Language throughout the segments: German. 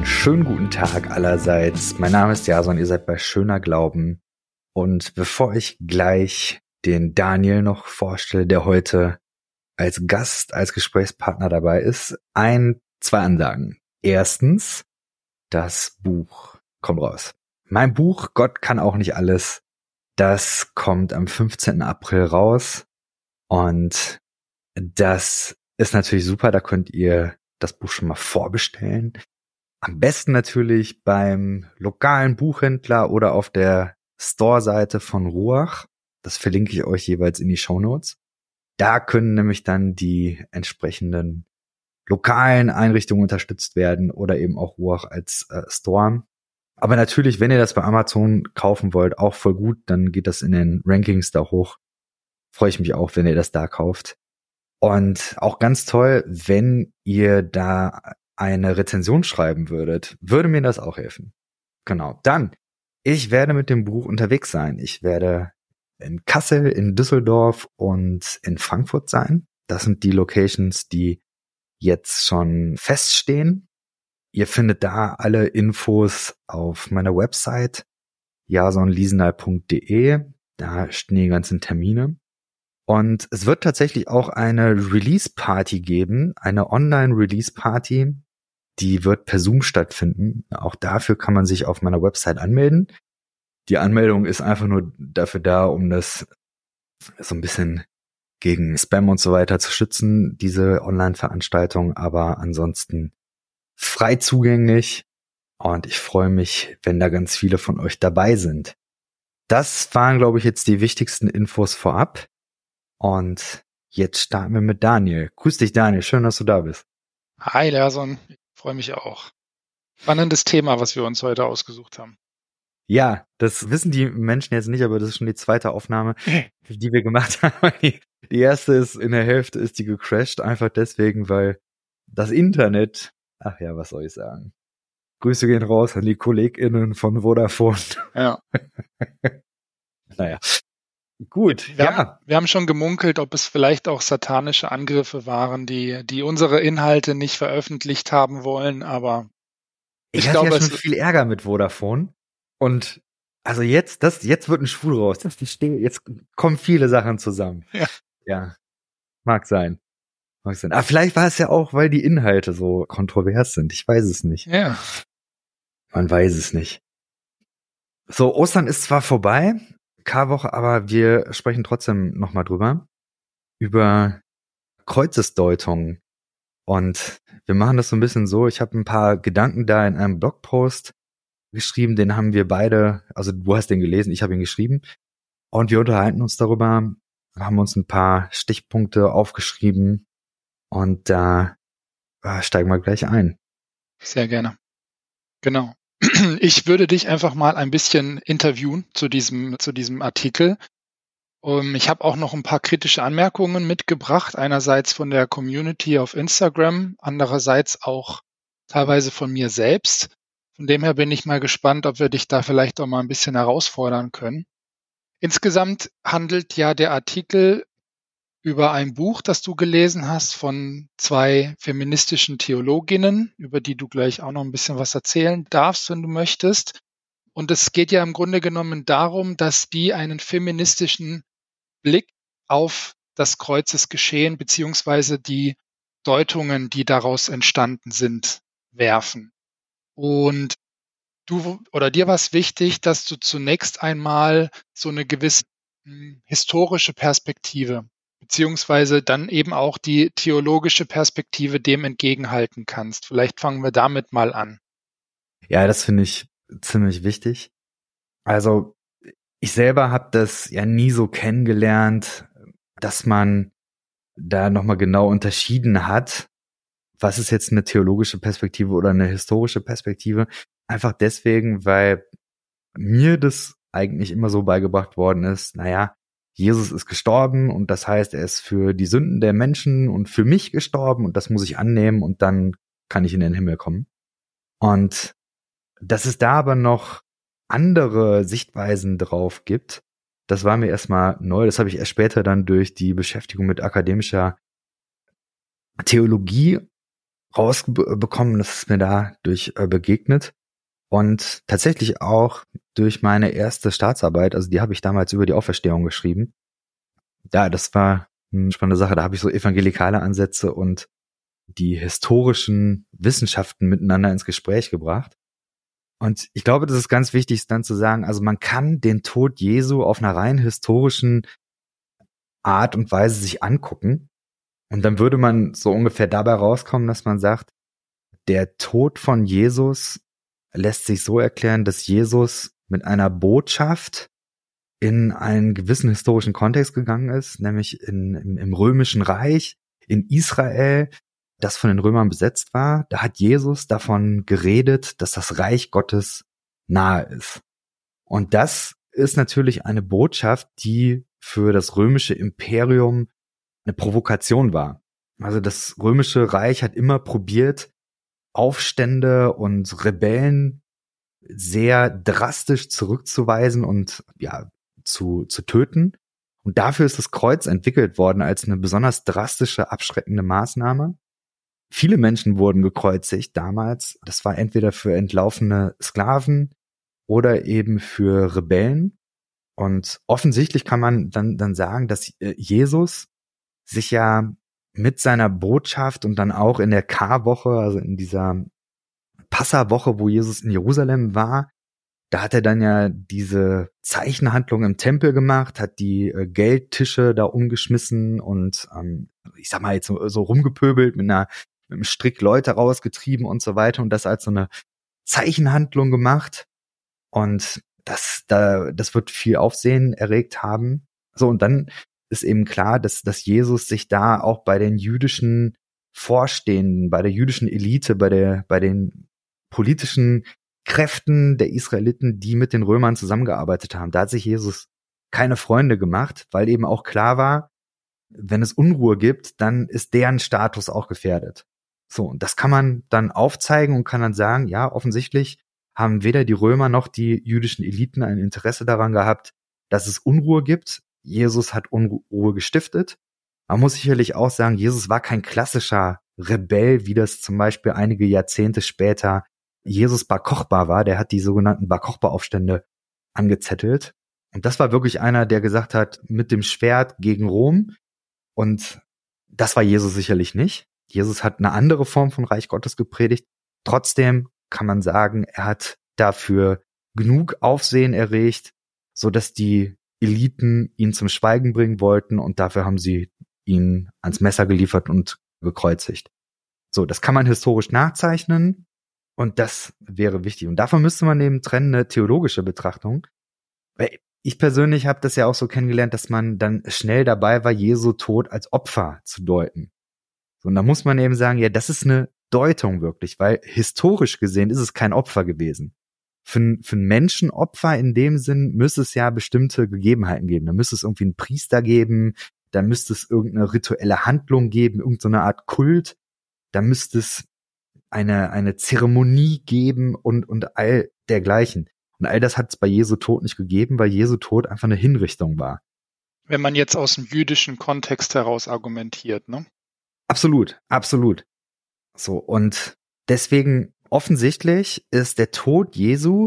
Einen schönen guten Tag allerseits. Mein Name ist Jason, ihr seid bei Schöner Glauben. Und bevor ich gleich den Daniel noch vorstelle, der heute als Gast, als Gesprächspartner dabei ist, zwei Ansagen. Erstens, das Buch kommt raus. Mein Buch Gott kann auch nicht alles, das kommt am 15. April raus. Und das ist natürlich super, da könnt ihr das Buch schon mal vorbestellen. Am besten natürlich beim lokalen Buchhändler oder auf der Store-Seite von Ruach. Das verlinke ich euch jeweils in die Shownotes. Da können nämlich dann die entsprechenden lokalen Einrichtungen unterstützt werden oder eben auch Ruach als Store. Aber natürlich, wenn ihr das bei Amazon kaufen wollt, auch voll gut, dann geht das in den Rankings da hoch. Freue ich mich auch, wenn ihr das da kauft. Und auch ganz toll, wenn ihr da eine Rezension schreiben würdet, würde mir das auch helfen. Genau. Dann, ich werde mit dem Buch unterwegs sein. Ich werde in Kassel, in Düsseldorf und in Frankfurt sein. Das sind die Locations, die jetzt schon feststehen. Ihr findet da alle Infos auf meiner Website jasonliesenal.de. Da stehen die ganzen Termine. Und es wird tatsächlich auch eine Release-Party geben, eine Online-Release-Party, die wird per Zoom stattfinden. Auch dafür kann man sich auf meiner Website anmelden. Die Anmeldung ist einfach nur dafür da, um das so ein bisschen gegen Spam und so weiter zu schützen, diese Online-Veranstaltung, aber ansonsten frei zugänglich. Und ich freue mich, wenn da ganz viele von euch dabei sind. Das waren, glaube ich, jetzt die wichtigsten Infos vorab. Und jetzt starten wir mit Daniel. Grüß dich, Daniel. Schön, dass du da bist. Hi, Lerson. Ich freue mich auch. Spannendes Thema, was wir uns heute ausgesucht haben. Ja, das wissen die Menschen jetzt nicht, aber das ist schon die zweite Aufnahme, die wir gemacht haben. Die erste ist in der Hälfte ist die gecrashed, einfach deswegen, weil das Internet, ach ja, was soll ich sagen? Grüße gehen raus an die KollegInnen von Vodafone. Ja. Naja. Gut, wir haben schon gemunkelt, ob es vielleicht auch satanische Angriffe waren, die unsere Inhalte nicht veröffentlicht haben wollen, aber ich hatte ja schon viel Ärger mit Vodafone und also jetzt wird ein Schwul raus. Jetzt kommen viele Sachen zusammen. Ja. Mag sein. Aber vielleicht war es ja auch, weil die Inhalte so kontrovers sind. Ich weiß es nicht. Ja. Man weiß es nicht. So, Ostern ist zwar vorbei, Karwoche, aber wir sprechen trotzdem nochmal drüber. Über Kreuzesdeutung. Und wir machen das so ein bisschen so, ich habe ein paar Gedanken da in einem Blogpost geschrieben, den haben wir beide, also du hast den gelesen, ich habe ihn geschrieben. Und wir unterhalten uns darüber, haben uns ein paar Stichpunkte aufgeschrieben und da steigen wir gleich ein. Sehr gerne. Genau. Ich würde dich einfach mal ein bisschen interviewen zu diesem Artikel. Ich habe auch noch ein paar kritische Anmerkungen mitgebracht. Einerseits von der Community auf Instagram, andererseits auch teilweise von mir selbst. Von dem her bin ich mal gespannt, ob wir dich da vielleicht auch mal ein bisschen herausfordern können. Insgesamt handelt ja der Artikel über ein Buch, das du gelesen hast von 2 feministischen Theologinnen, über die du gleich auch noch ein bisschen was erzählen darfst, wenn du möchtest. Und es geht ja im Grunde genommen darum, dass die einen feministischen Blick auf das Kreuzesgeschehen beziehungsweise die Deutungen, die daraus entstanden sind, werfen. Und dir war es wichtig, dass du zunächst einmal so eine gewisse historische Perspektive beziehungsweise dann eben auch die theologische Perspektive dem entgegenhalten kannst. Vielleicht fangen wir damit mal an. Ja, das finde ich ziemlich wichtig. Also ich selber habe das ja nie so kennengelernt, dass man da nochmal genau unterschieden hat, was ist jetzt eine theologische Perspektive oder eine historische Perspektive. Einfach deswegen, weil mir das eigentlich immer so beigebracht worden ist, naja, Jesus ist gestorben und das heißt, er ist für die Sünden der Menschen und für mich gestorben und das muss ich annehmen und dann kann ich in den Himmel kommen. Und dass es da aber noch andere Sichtweisen drauf gibt, das war mir erstmal neu. Das habe ich erst später dann durch die Beschäftigung mit akademischer Theologie rausbekommen, das ist mir dadurch begegnet. Und tatsächlich auch durch meine erste Staatsarbeit, also die habe ich damals über die Auferstehung geschrieben. Ja, das war eine spannende Sache. Da habe ich so evangelikale Ansätze und die historischen Wissenschaften miteinander ins Gespräch gebracht. Und ich glaube, das ist ganz wichtig, dann zu sagen, also man kann den Tod Jesu auf einer rein historischen Art und Weise sich angucken. Und dann würde man so ungefähr dabei rauskommen, dass man sagt, der Tod von Jesus lässt sich so erklären, dass Jesus mit einer Botschaft in einen gewissen historischen Kontext gegangen ist, nämlich im Römischen Reich, in Israel, das von den Römern besetzt war. Da hat Jesus davon geredet, dass das Reich Gottes nahe ist. Und das ist natürlich eine Botschaft, die für das römische Imperium eine Provokation war. Also das römische Reich hat immer probiert, Aufstände und Rebellen sehr drastisch zurückzuweisen und ja zu töten. Und dafür ist das Kreuz entwickelt worden als eine besonders drastische, abschreckende Maßnahme. Viele Menschen wurden gekreuzigt damals. Das war entweder für entlaufene Sklaven oder eben für Rebellen. Und offensichtlich kann man dann sagen, dass Jesus sich ja mit seiner Botschaft und dann auch in der Karwoche, also in dieser Passawoche, wo Jesus in Jerusalem war, da hat er dann ja diese Zeichenhandlung im Tempel gemacht, hat die Geldtische da umgeschmissen und ich sag mal jetzt so rumgepöbelt, mit einem Strick Leute rausgetrieben und so weiter und das als so eine Zeichenhandlung gemacht. Und das wird viel Aufsehen erregt haben. So, und dann ist eben klar, dass Jesus sich da auch bei den jüdischen Vorstehenden, bei der jüdischen Elite, bei den politischen Kräften der Israeliten, die mit den Römern zusammengearbeitet haben, da hat sich Jesus keine Freunde gemacht, weil eben auch klar war, wenn es Unruhe gibt, dann ist deren Status auch gefährdet. So, und das kann man dann aufzeigen und kann dann sagen, ja, offensichtlich haben weder die Römer noch die jüdischen Eliten ein Interesse daran gehabt, dass es Unruhe gibt. Jesus hat Unruhe gestiftet. Man muss sicherlich auch sagen, Jesus war kein klassischer Rebell, wie das zum Beispiel einige Jahrzehnte später Jesus Bar Kochba war. Der hat die sogenannten Bar Kochba-Aufstände angezettelt. Und das war wirklich einer, der gesagt hat, mit dem Schwert gegen Rom. Und das war Jesus sicherlich nicht. Jesus hat eine andere Form von Reich Gottes gepredigt. Trotzdem kann man sagen, er hat dafür genug Aufsehen erregt, so dass die Eliten ihn zum Schweigen bringen wollten und dafür haben sie ihn ans Messer geliefert und gekreuzigt. So, das kann man historisch nachzeichnen und das wäre wichtig. Und davon müsste man eben trennen eine theologische Betrachtung. Weil ich persönlich habe das ja auch so kennengelernt, dass man dann schnell dabei war, Jesu Tod als Opfer zu deuten. So, und da muss man eben sagen, ja, das ist eine Deutung wirklich, weil historisch gesehen ist es kein Opfer gewesen. Für ein Menschenopfer in dem Sinn müsste es ja bestimmte Gegebenheiten geben. Da müsste es irgendwie einen Priester geben, da müsste es irgendeine rituelle Handlung geben, irgendeine Art Kult, da müsste es eine Zeremonie geben und all dergleichen. Und all das hat es bei Jesu Tod nicht gegeben, weil Jesu Tod einfach eine Hinrichtung war. Wenn man jetzt aus dem jüdischen Kontext heraus argumentiert, ne? Absolut, absolut. So, und deswegen offensichtlich ist der Tod Jesu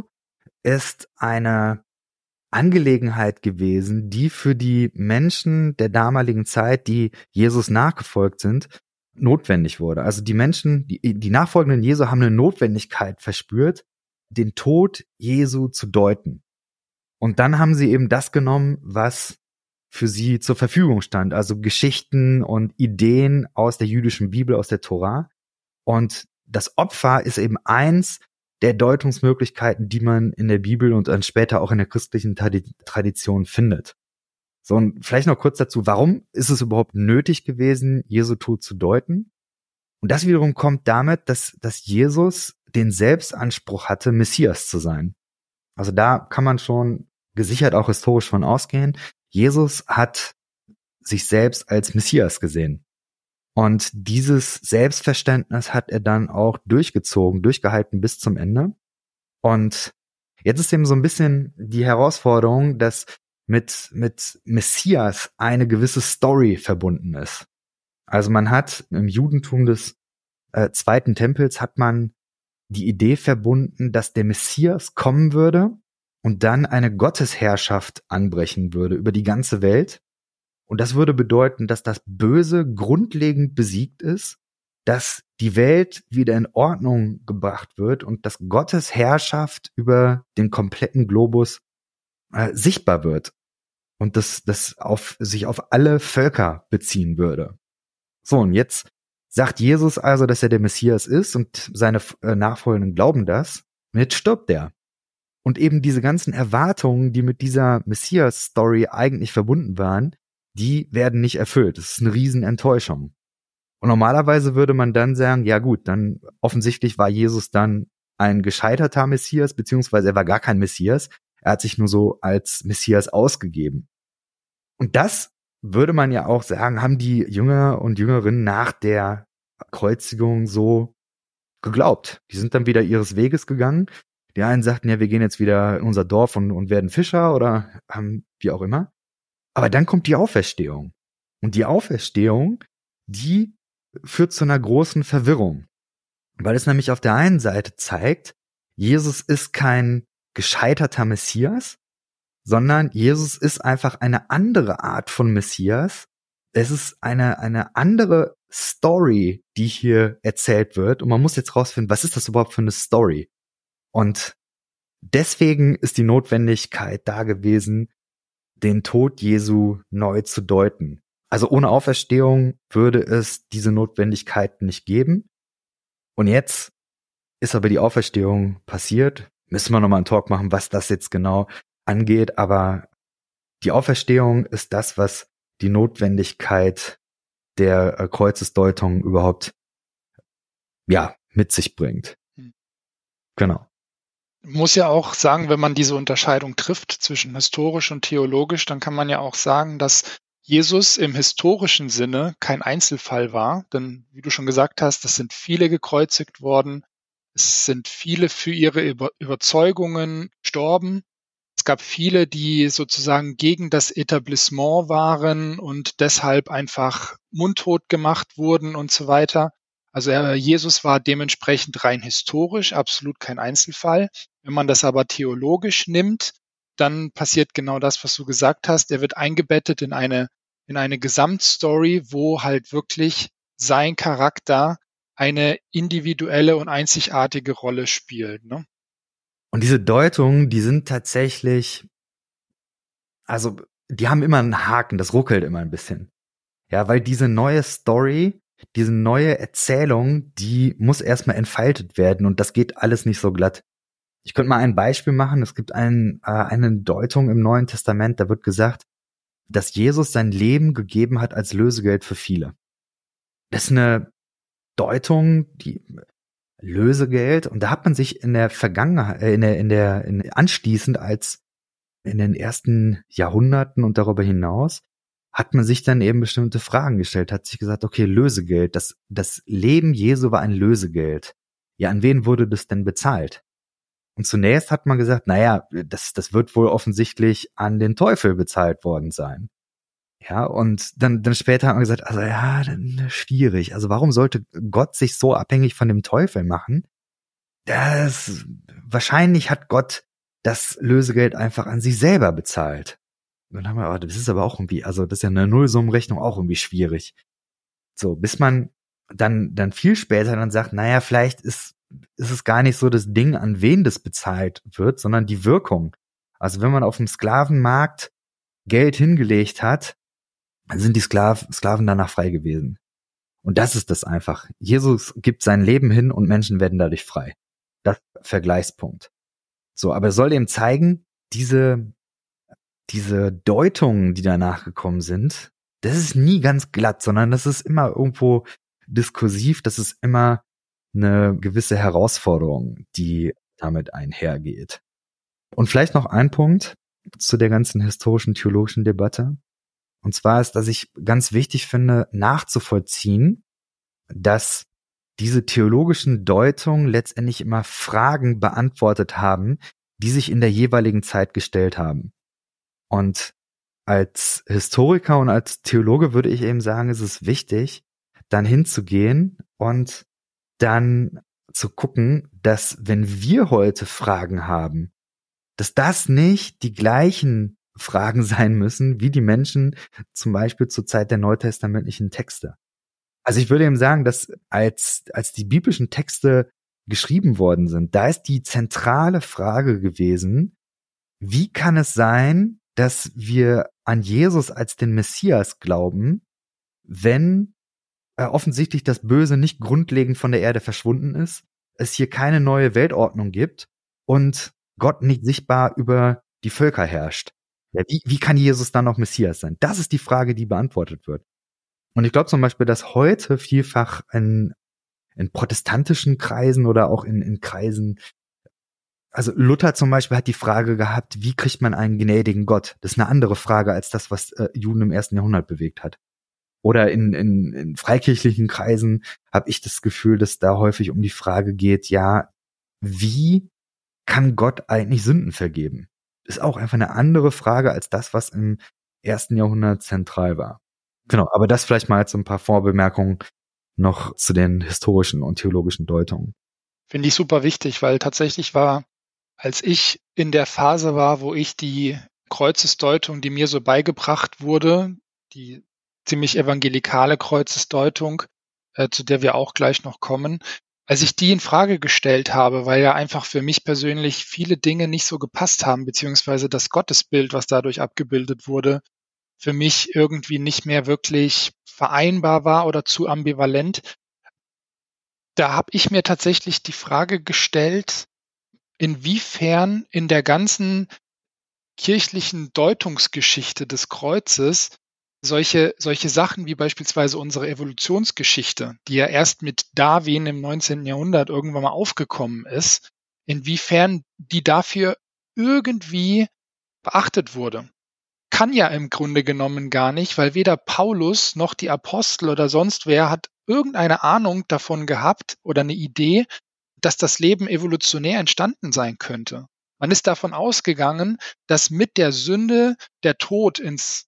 ist eine Angelegenheit gewesen, die für die Menschen der damaligen Zeit, die Jesus nachgefolgt sind, notwendig wurde. Also die Menschen, die Nachfolgenden Jesu haben eine Notwendigkeit verspürt, den Tod Jesu zu deuten. Und dann haben sie eben das genommen, was für sie zur Verfügung stand, also Geschichten und Ideen aus der jüdischen Bibel, aus der Tora. Und das Opfer ist eben eins der Deutungsmöglichkeiten, die man in der Bibel und dann später auch in der christlichen Tradition findet. So, und vielleicht noch kurz dazu, warum ist es überhaupt nötig gewesen, Jesu Tod zu deuten? Und das wiederum kommt damit, dass Jesus den Selbstanspruch hatte, Messias zu sein. Also da kann man schon gesichert auch historisch von ausgehen. Jesus hat sich selbst als Messias gesehen. Und dieses Selbstverständnis hat er dann auch durchgehalten bis zum Ende. Und jetzt ist eben so ein bisschen die Herausforderung, dass mit Messias eine gewisse Story verbunden ist. Also man hat im Judentum das zweiten Tempels hat man die Idee verbunden, dass der Messias kommen würde und dann eine Gottesherrschaft anbrechen würde über die ganze Welt. Und das würde bedeuten, dass das Böse grundlegend besiegt ist, dass die Welt wieder in Ordnung gebracht wird und dass Gottes Herrschaft über den kompletten Globus sichtbar wird und das sich auf alle Völker beziehen würde. So, und jetzt sagt Jesus also, dass er der Messias ist und seine Nachfolgenden glauben das. Und jetzt stirbt er. Und eben diese ganzen Erwartungen, die mit dieser Messias-Story eigentlich verbunden waren, die werden nicht erfüllt. Das ist eine Riesenenttäuschung. Und normalerweise würde man dann sagen, ja gut, dann offensichtlich war Jesus dann ein gescheiterter Messias, beziehungsweise er war gar kein Messias. Er hat sich nur so als Messias ausgegeben. Und das würde man ja auch sagen, haben die Jünger und Jüngerinnen nach der Kreuzigung so geglaubt. Die sind dann wieder ihres Weges gegangen. Die einen sagten, ja, wir gehen jetzt wieder in unser Dorf und werden Fischer oder wie auch immer. Aber dann kommt die Auferstehung. Und die Auferstehung, die führt zu einer großen Verwirrung. Weil es nämlich auf der einen Seite zeigt, Jesus ist kein gescheiterter Messias, sondern Jesus ist einfach eine andere Art von Messias. Es ist eine andere Story, die hier erzählt wird. Und man muss jetzt rausfinden, was ist das überhaupt für eine Story? Und deswegen ist die Notwendigkeit da gewesen, den Tod Jesu neu zu deuten. Also ohne Auferstehung würde es diese Notwendigkeit nicht geben. Und jetzt ist aber die Auferstehung passiert. Müssen wir nochmal einen Talk machen, was das jetzt genau angeht. Aber die Auferstehung ist das, was die Notwendigkeit der Kreuzesdeutung überhaupt mit sich bringt. Genau. Muss ja auch sagen, wenn man diese Unterscheidung trifft zwischen historisch und theologisch, dann kann man ja auch sagen, dass Jesus im historischen Sinne kein Einzelfall war. Denn wie du schon gesagt hast, es sind viele gekreuzigt worden. Es sind viele für ihre Überzeugungen gestorben. Es gab viele, die sozusagen gegen das Etablissement waren und deshalb einfach mundtot gemacht wurden und so weiter. Also Jesus war dementsprechend rein historisch absolut kein Einzelfall. Wenn man das aber theologisch nimmt, dann passiert genau das, was du gesagt hast. Er wird eingebettet in eine Gesamtstory, wo halt wirklich sein Charakter eine individuelle und einzigartige Rolle spielt, ne? Und diese Deutungen, die sind tatsächlich, also die haben immer einen Haken, das ruckelt immer ein bisschen. Ja, weil diese neue Story, diese neue Erzählung, die muss erstmal entfaltet werden und das geht alles nicht so glatt. Ich könnte mal ein Beispiel machen. Es gibt eine Deutung im Neuen Testament, da wird gesagt, dass Jesus sein Leben gegeben hat als Lösegeld für viele. Das ist eine Deutung, die Lösegeld, und da hat man sich in der Vergangenheit, anschließend als in den ersten Jahrhunderten und darüber hinaus, hat man sich dann eben bestimmte Fragen gestellt, hat sich gesagt, okay, Lösegeld, das Leben Jesu war ein Lösegeld. Ja, an wen wurde das denn bezahlt? Und zunächst hat man gesagt, naja, das wird wohl offensichtlich an den Teufel bezahlt worden sein. Ja, und dann später hat man gesagt, also ja, dann schwierig. Also warum sollte Gott sich so abhängig von dem Teufel machen? Wahrscheinlich hat Gott das Lösegeld einfach an sich selber bezahlt. Und dann haben wir, das ist aber auch irgendwie, also das ist ja eine Nullsummenrechnung auch irgendwie schwierig. So, bis man dann viel später dann sagt, naja, vielleicht ist es gar nicht so das Ding, an wen das bezahlt wird, sondern die Wirkung. Also wenn man auf dem Sklavenmarkt Geld hingelegt hat, dann sind die Sklaven danach frei gewesen. Und das ist das einfach. Jesus gibt sein Leben hin und Menschen werden dadurch frei. Das ist der Vergleichspunkt. So, aber er soll eben zeigen, diese Deutungen, die danach gekommen sind, das ist nie ganz glatt, sondern das ist immer irgendwo diskursiv, das ist immer eine gewisse Herausforderung, die damit einhergeht. Und vielleicht noch ein Punkt zu der ganzen historischen, theologischen Debatte. Und zwar ist, dass ich ganz wichtig finde, nachzuvollziehen, dass diese theologischen Deutungen letztendlich immer Fragen beantwortet haben, die sich in der jeweiligen Zeit gestellt haben. Und als Historiker und als Theologe würde ich eben sagen, es ist wichtig, dann hinzugehen und dann zu gucken, dass wenn wir heute Fragen haben, dass das nicht die gleichen Fragen sein müssen, wie die Menschen zum Beispiel zur Zeit der neutestamentlichen Texte. Also ich würde eben sagen, dass als die biblischen Texte geschrieben worden sind, da ist die zentrale Frage gewesen, wie kann es sein, dass wir an Jesus als den Messias glauben, wenn offensichtlich das Böse nicht grundlegend von der Erde verschwunden ist, es hier keine neue Weltordnung gibt und Gott nicht sichtbar über die Völker herrscht. Ja, wie kann Jesus dann noch Messias sein? Das ist die Frage, die beantwortet wird. Und ich glaube zum Beispiel, dass heute vielfach in protestantischen Kreisen oder auch in Kreisen, also Luther zum Beispiel hat die Frage gehabt, wie kriegt man einen gnädigen Gott? Das ist eine andere Frage als das, was Juden im 1. Jahrhundert bewegt hat. Oder in freikirchlichen Kreisen habe ich das Gefühl, dass da häufig um die Frage geht, ja, wie kann Gott eigentlich Sünden vergeben? Ist auch einfach eine andere Frage als das, was im 1. Jahrhundert zentral war. Genau, aber das vielleicht mal so ein paar Vorbemerkungen noch zu den historischen und theologischen Deutungen. Finde ich super wichtig, weil tatsächlich war, als ich in der Phase war, wo ich die Kreuzesdeutung, die mir so beigebracht wurde, die ziemlich evangelikale Kreuzesdeutung, zu der wir auch gleich noch kommen, als ich die in Frage gestellt habe, weil ja einfach für mich persönlich viele Dinge nicht so gepasst haben, beziehungsweise das Gottesbild, was dadurch abgebildet wurde, für mich irgendwie nicht mehr wirklich vereinbar war oder zu ambivalent. Da habe ich mir tatsächlich die Frage gestellt, inwiefern in der ganzen kirchlichen Deutungsgeschichte des Kreuzes solche Sachen wie beispielsweise unsere Evolutionsgeschichte, die ja erst mit Darwin im 19. Jahrhundert irgendwann mal aufgekommen ist, inwiefern die dafür irgendwie beachtet wurde. Kann ja im Grunde genommen gar nicht, weil weder Paulus noch die Apostel oder sonst wer hat irgendeine Ahnung davon gehabt oder eine Idee, dass das Leben evolutionär entstanden sein könnte. Man ist davon ausgegangen, dass mit der Sünde der Tod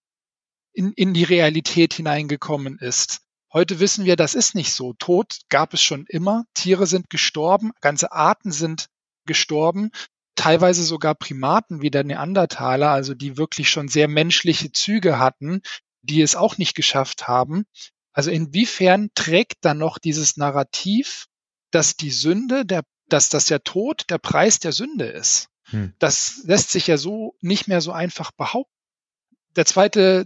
in die Realität hineingekommen ist. Heute wissen wir, das ist nicht so. Tod gab es schon immer. Tiere sind gestorben, ganze Arten sind gestorben, teilweise sogar Primaten wie der Neandertaler, also die wirklich schon sehr menschliche Züge hatten, die es auch nicht geschafft haben. Also inwiefern trägt dann noch dieses Narrativ, dass die Sünde, dass der Tod der Preis der Sünde ist? Das lässt sich ja so nicht mehr so einfach behaupten. Der zweite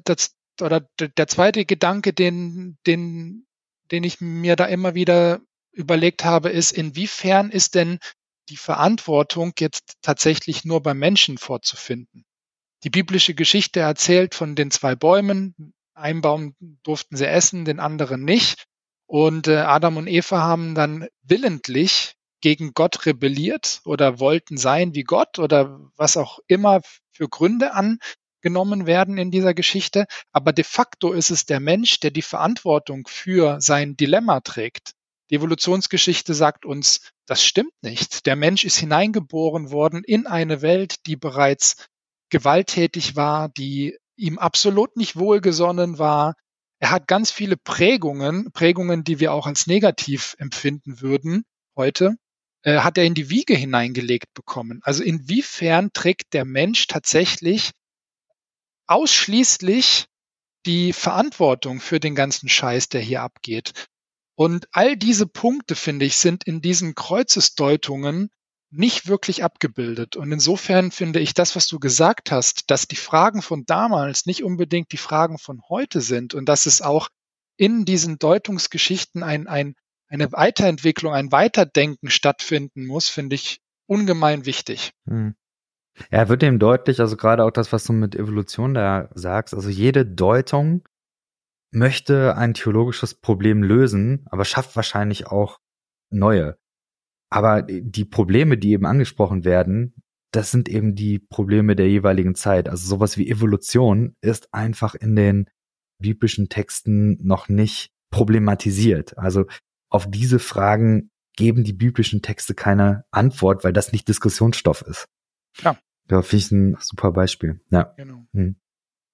Gedanke, den ich mir da immer wieder überlegt habe, ist, inwiefern ist denn die Verantwortung jetzt tatsächlich nur beim Menschen vorzufinden? Die biblische Geschichte erzählt von den 2 Bäumen. Einen Baum durften sie essen, den anderen nicht. Und Adam und Eva haben dann willentlich gegen Gott rebelliert oder wollten sein wie Gott oder was auch immer für Gründe angenommen werden in dieser Geschichte. Aber de facto ist es der Mensch, der die Verantwortung für sein Dilemma trägt. Die Evolutionsgeschichte sagt uns, das stimmt nicht. Der Mensch ist hineingeboren worden in eine Welt, die bereits gewalttätig war, die ihm absolut nicht wohlgesonnen war. Er hat ganz viele Prägungen, die wir auch als negativ empfinden würden heute, hat er in die Wiege hineingelegt bekommen. Also inwiefern trägt der Mensch tatsächlich ausschließlich die Verantwortung für den ganzen Scheiß, der hier abgeht? Und all diese Punkte, finde ich, sind in diesen Kreuzesdeutungen nicht wirklich abgebildet. Und insofern finde ich das, was du gesagt hast, dass die Fragen von damals nicht unbedingt die Fragen von heute sind und dass es auch in diesen Deutungsgeschichten eine Weiterentwicklung, ein Weiterdenken stattfinden muss, finde ich ungemein wichtig. Ja, wird dem deutlich, also gerade auch das, was du mit Evolution da sagst, also jede Deutung möchte ein theologisches Problem lösen, aber schafft wahrscheinlich auch neue. Aber die Probleme, die eben angesprochen werden, das sind eben die Probleme der jeweiligen Zeit. Also sowas wie Evolution ist einfach in den biblischen Texten noch nicht problematisiert. Also auf diese Fragen geben die biblischen Texte keine Antwort, weil das nicht Diskussionsstoff ist. Ja. Da finde ich ein super Beispiel. Ja. Genau.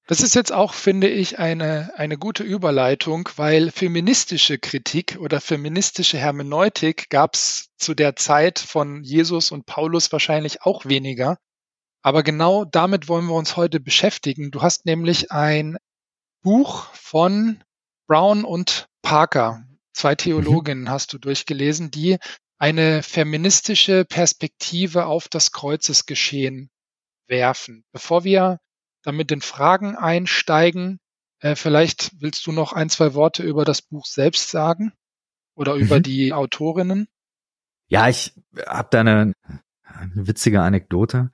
Das ist jetzt auch, finde ich, eine gute Überleitung, weil feministische Kritik oder feministische Hermeneutik gab es zu der Zeit von Jesus und Paulus wahrscheinlich auch weniger. Aber genau damit wollen wir uns heute beschäftigen. Du hast nämlich ein Buch von Brown und Parker, 2 Mhm. Theologinnen hast du durchgelesen, die eine feministische Perspektive auf das Kreuzesgeschehen werfen. Bevor wir dann mit den Fragen einsteigen, vielleicht willst du noch ein, 2 Worte über das Buch selbst sagen oder über Mhm. die Autorinnen? Ja, ich habe da eine witzige Anekdote.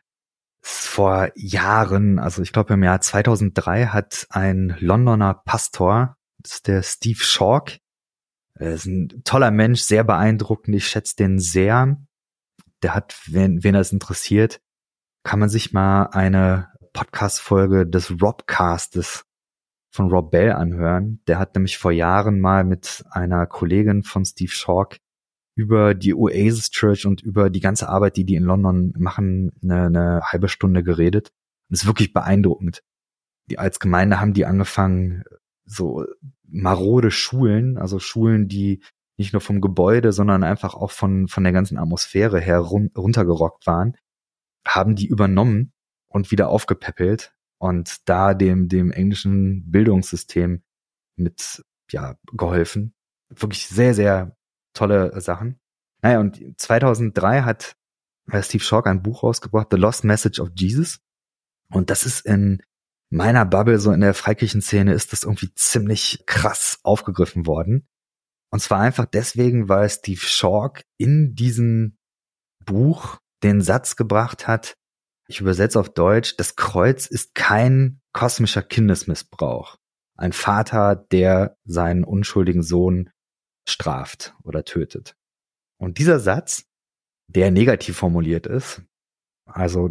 Vor Jahren, also ich glaube im Jahr 2003, hat ein Londoner Pastor, das ist der Steve Chalke, er ist ein toller Mensch, sehr beeindruckend, ich schätze den sehr. Der hat, wen das interessiert, kann man sich mal eine Podcast-Folge des Robcastes von Rob Bell anhören. Der hat nämlich vor Jahren mal mit einer Kollegin von Steve Chalke über die Oasis Church und über die ganze Arbeit, die in London machen, eine halbe Stunde geredet. Und es ist wirklich beeindruckend. Die als Gemeinde haben die angefangen, so marode Schulen, also Schulen, die nicht nur vom Gebäude, sondern einfach auch von der ganzen Atmosphäre her runtergerockt waren, haben die übernommen und wieder aufgepäppelt und da dem englischen Bildungssystem mit, ja, geholfen. Wirklich sehr, sehr tolle Sachen. Naja, und 2003 hat Steve Chalke ein Buch rausgebracht, The Lost Message of Jesus. Und das ist in meiner Bubble, so in der Freikirchenszene, ist das irgendwie ziemlich krass aufgegriffen worden. Und zwar einfach deswegen, weil Steve Chalke in diesem Buch den Satz gebracht hat, ich übersetze auf Deutsch, das Kreuz ist kein kosmischer Kindesmissbrauch. Ein Vater, der seinen unschuldigen Sohn straft oder tötet. Und dieser Satz, der negativ formuliert ist, also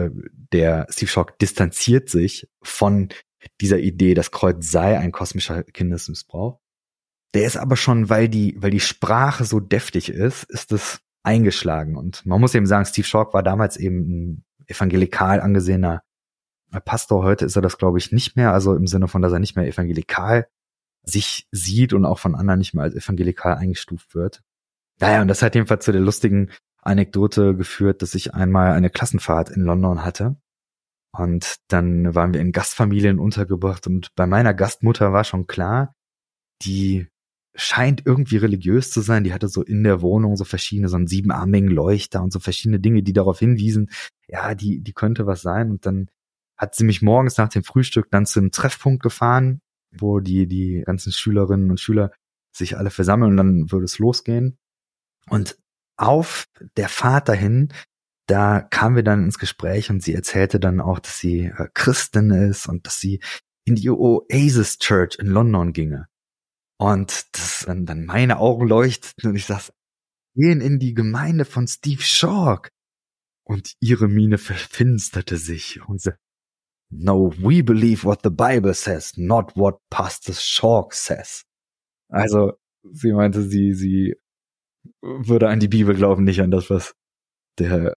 der Steve Chalke distanziert sich von dieser Idee, das Kreuz sei ein kosmischer Kindesmissbrauch. Der ist aber schon, weil die Sprache so deftig ist es eingeschlagen. Und man muss eben sagen, Steve Chalke war damals eben ein evangelikal angesehener Pastor. Heute ist er das, glaube ich, nicht mehr. Also im Sinne von, dass er nicht mehr evangelikal sich sieht und auch von anderen nicht mehr als evangelikal eingestuft wird. Naja, und das hat jedenfalls zu der lustigen Anekdote geführt, dass ich einmal eine Klassenfahrt in London hatte. Und dann waren wir in Gastfamilien untergebracht und bei meiner Gastmutter war schon klar, die scheint irgendwie religiös zu sein. Die hatte so in der Wohnung so verschiedene, so einen siebenarmigen Leuchter und so verschiedene Dinge, die darauf hinwiesen, ja, die könnte was sein. Und dann hat sie mich morgens nach dem Frühstück dann zu einem Treffpunkt gefahren, wo die ganzen Schülerinnen und Schüler sich alle versammeln und dann würde es losgehen. Und auf der Fahrt dahin, da kamen wir dann ins Gespräch und sie erzählte dann auch, dass sie Christin ist und dass sie in die Oasis Church in London ginge. Und das dann meine Augen leuchteten und ich sag, gehen in die Gemeinde von Steve Chalke. Und ihre Miene verfinsterte sich und sie, no, we believe what the Bible says, not what Pastor Chalke says. Also, sie meinte, sie würde an die Bibel glauben, nicht an das, was der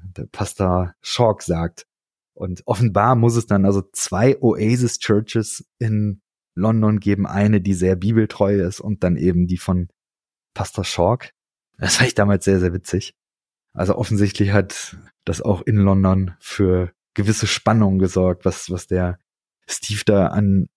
Pastor Chalke sagt. Und offenbar muss es dann also 2 Oasis Churches in London geben, eine, die sehr bibeltreu ist und dann eben die von Pastor Chalke. Das fand ich damals sehr, sehr witzig. Also offensichtlich hat das auch in London für gewisse Spannungen gesorgt, was der Steve da an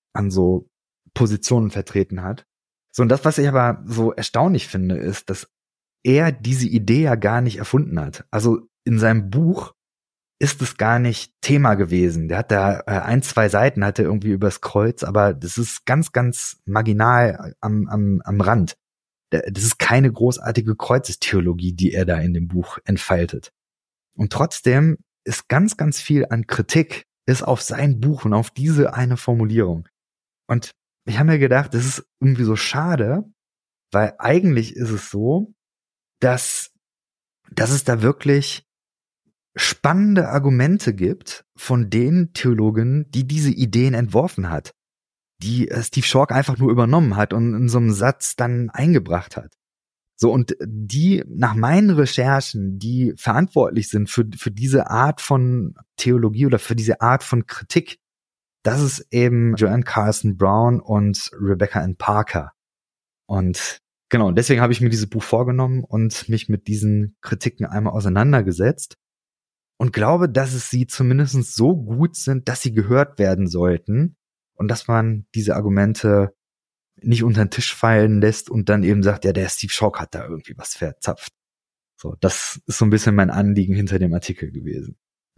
so Positionen vertreten hat. So, und das, was ich aber so erstaunlich finde, ist, dass er diese Idee ja gar nicht erfunden hat. Also in seinem Buch ist es gar nicht Thema gewesen. Der hat da 1, 2 Seiten hat er irgendwie übers Kreuz, aber das ist ganz, ganz marginal am Rand. Das ist keine großartige Kreuzestheologie, die er da in dem Buch entfaltet. Und trotzdem ist ganz, ganz viel an Kritik ist auf sein Buch und auf diese eine Formulierung. Und ich habe mir gedacht, das ist irgendwie so schade, weil eigentlich ist es so, dass es da wirklich spannende Argumente gibt von den Theologen, die diese Ideen entworfen hat, die Steve Chalke einfach nur übernommen hat und in so einem Satz dann eingebracht hat. So, und die nach meinen Recherchen, die verantwortlich sind für diese Art von Theologie oder für diese Art von Kritik, das ist eben Joanne Carson Brown und Rebecca Ann Parker. Und genau, deswegen habe ich mir dieses Buch vorgenommen und mich mit diesen Kritiken einmal auseinandergesetzt und glaube, dass es sie zumindest so gut sind, dass sie gehört werden sollten und dass man diese Argumente nicht unter den Tisch fallen lässt und dann eben sagt, ja, der Steve Schock hat da irgendwie was verzapft. So, das ist so ein bisschen mein Anliegen hinter dem Artikel gewesen.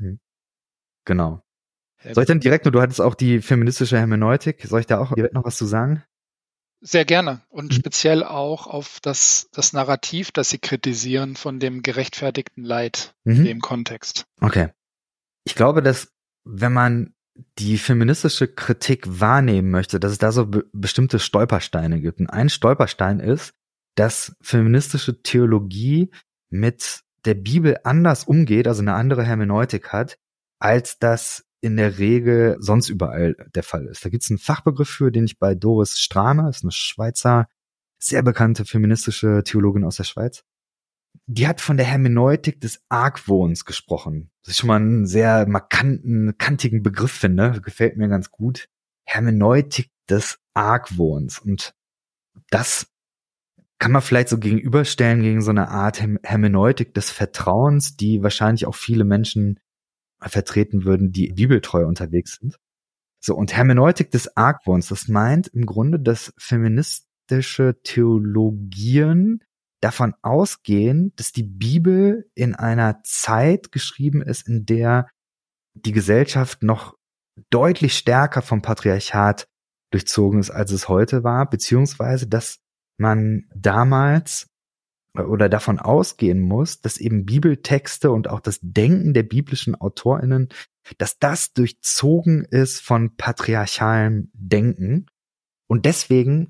Genau. Soll ich dann direkt, du hattest auch die feministische Hermeneutik, soll ich da auch direkt noch was zu sagen? Sehr gerne und speziell auch auf das Narrativ, das Sie kritisieren von dem gerechtfertigten Leid in dem Kontext. Okay. Ich glaube, dass wenn man die feministische Kritik wahrnehmen möchte, dass es da so bestimmte Stolpersteine gibt. Und ein Stolperstein ist, dass feministische Theologie mit der Bibel anders umgeht, also eine andere Hermeneutik hat, als das in der Regel sonst überall der Fall ist. Da gibt es einen Fachbegriff für, den ich bei Doris Strahme, ist eine Schweizer, sehr bekannte feministische Theologin aus der Schweiz, die hat von der Hermeneutik des Argwohns gesprochen. Das ist schon mal einen sehr kantigen Begriff, finde. Gefällt mir ganz gut. Hermeneutik des Argwohns. Und das kann man vielleicht so gegenüberstellen gegen so eine Art Hermeneutik des Vertrauens, die wahrscheinlich auch viele Menschen vertreten würden, die bibeltreu unterwegs sind. So, und Hermeneutik des Argwohns, das meint im Grunde, dass feministische Theologien davon ausgehen, dass die Bibel in einer Zeit geschrieben ist, in der die Gesellschaft noch deutlich stärker vom Patriarchat durchzogen ist, als es heute war, beziehungsweise dass man damals oder davon ausgehen muss, dass eben Bibeltexte und auch das Denken der biblischen AutorInnen, dass das durchzogen ist von patriarchalem Denken. Und deswegen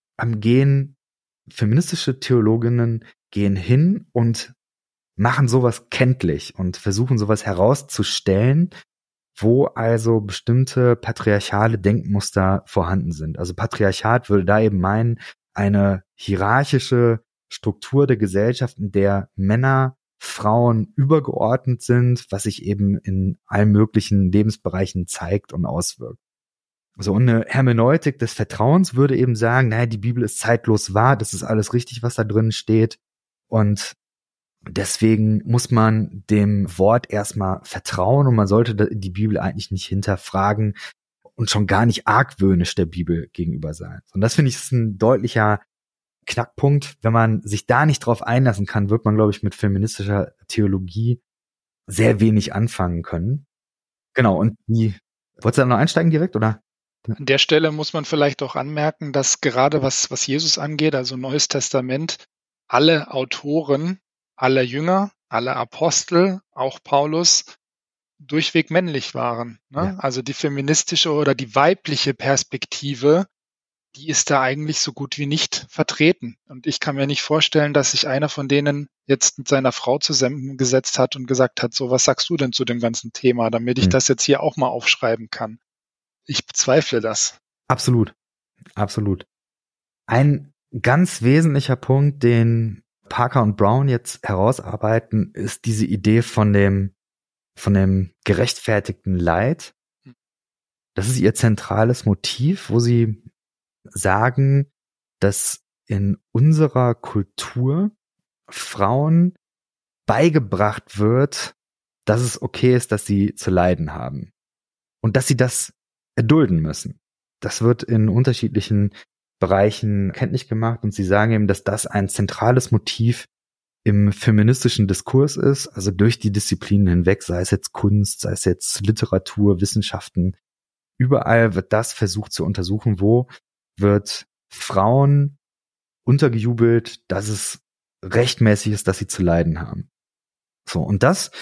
gehen feministische Theologinnen hin und machen sowas kenntlich und versuchen sowas herauszustellen, wo also bestimmte patriarchale Denkmuster vorhanden sind. Also Patriarchat würde da eben meinen, eine hierarchische Struktur der Gesellschaft, in der Männer Frauen übergeordnet sind, was sich eben in allen möglichen Lebensbereichen zeigt und auswirkt. So eine Hermeneutik des Vertrauens würde eben sagen, naja, die Bibel ist zeitlos wahr, das ist alles richtig, was da drin steht. Und deswegen muss man dem Wort erstmal vertrauen und man sollte die Bibel eigentlich nicht hinterfragen und schon gar nicht argwöhnisch der Bibel gegenüber sein. Und das finde ich ist ein deutlicher Knackpunkt. Wenn man sich da nicht drauf einlassen kann, wird man, glaube ich, mit feministischer Theologie sehr wenig anfangen können. Genau, und wolltest du da noch einsteigen direkt, oder? An der Stelle muss man vielleicht auch anmerken, dass gerade was Jesus angeht, also Neues Testament, alle Autoren, alle Jünger, alle Apostel, auch Paulus, durchweg männlich waren. Ne? Ja. Also die feministische oder die weibliche Perspektive, die ist da eigentlich so gut wie nicht vertreten. Und ich kann mir nicht vorstellen, dass sich einer von denen jetzt mit seiner Frau zusammengesetzt hat und gesagt hat, so, was sagst du denn zu dem ganzen Thema, damit ich das jetzt hier auch mal aufschreiben kann. Ich bezweifle das. Absolut. Absolut. Ein ganz wesentlicher Punkt, den Parker und Brown jetzt herausarbeiten, ist diese Idee von dem gerechtfertigten Leid. Das ist ihr zentrales Motiv, wo sie sagen, dass in unserer Kultur Frauen beigebracht wird, dass es okay ist, dass sie zu leiden haben und dass sie das erdulden müssen. Das wird in unterschiedlichen Bereichen kenntlich gemacht und sie sagen eben, dass das ein zentrales Motiv im feministischen Diskurs ist, also durch die Disziplinen hinweg, sei es jetzt Kunst, sei es jetzt Literatur, Wissenschaften, überall wird das versucht zu untersuchen, wo wird Frauen untergejubelt, dass es rechtmäßig ist, dass sie zu leiden haben. So, und das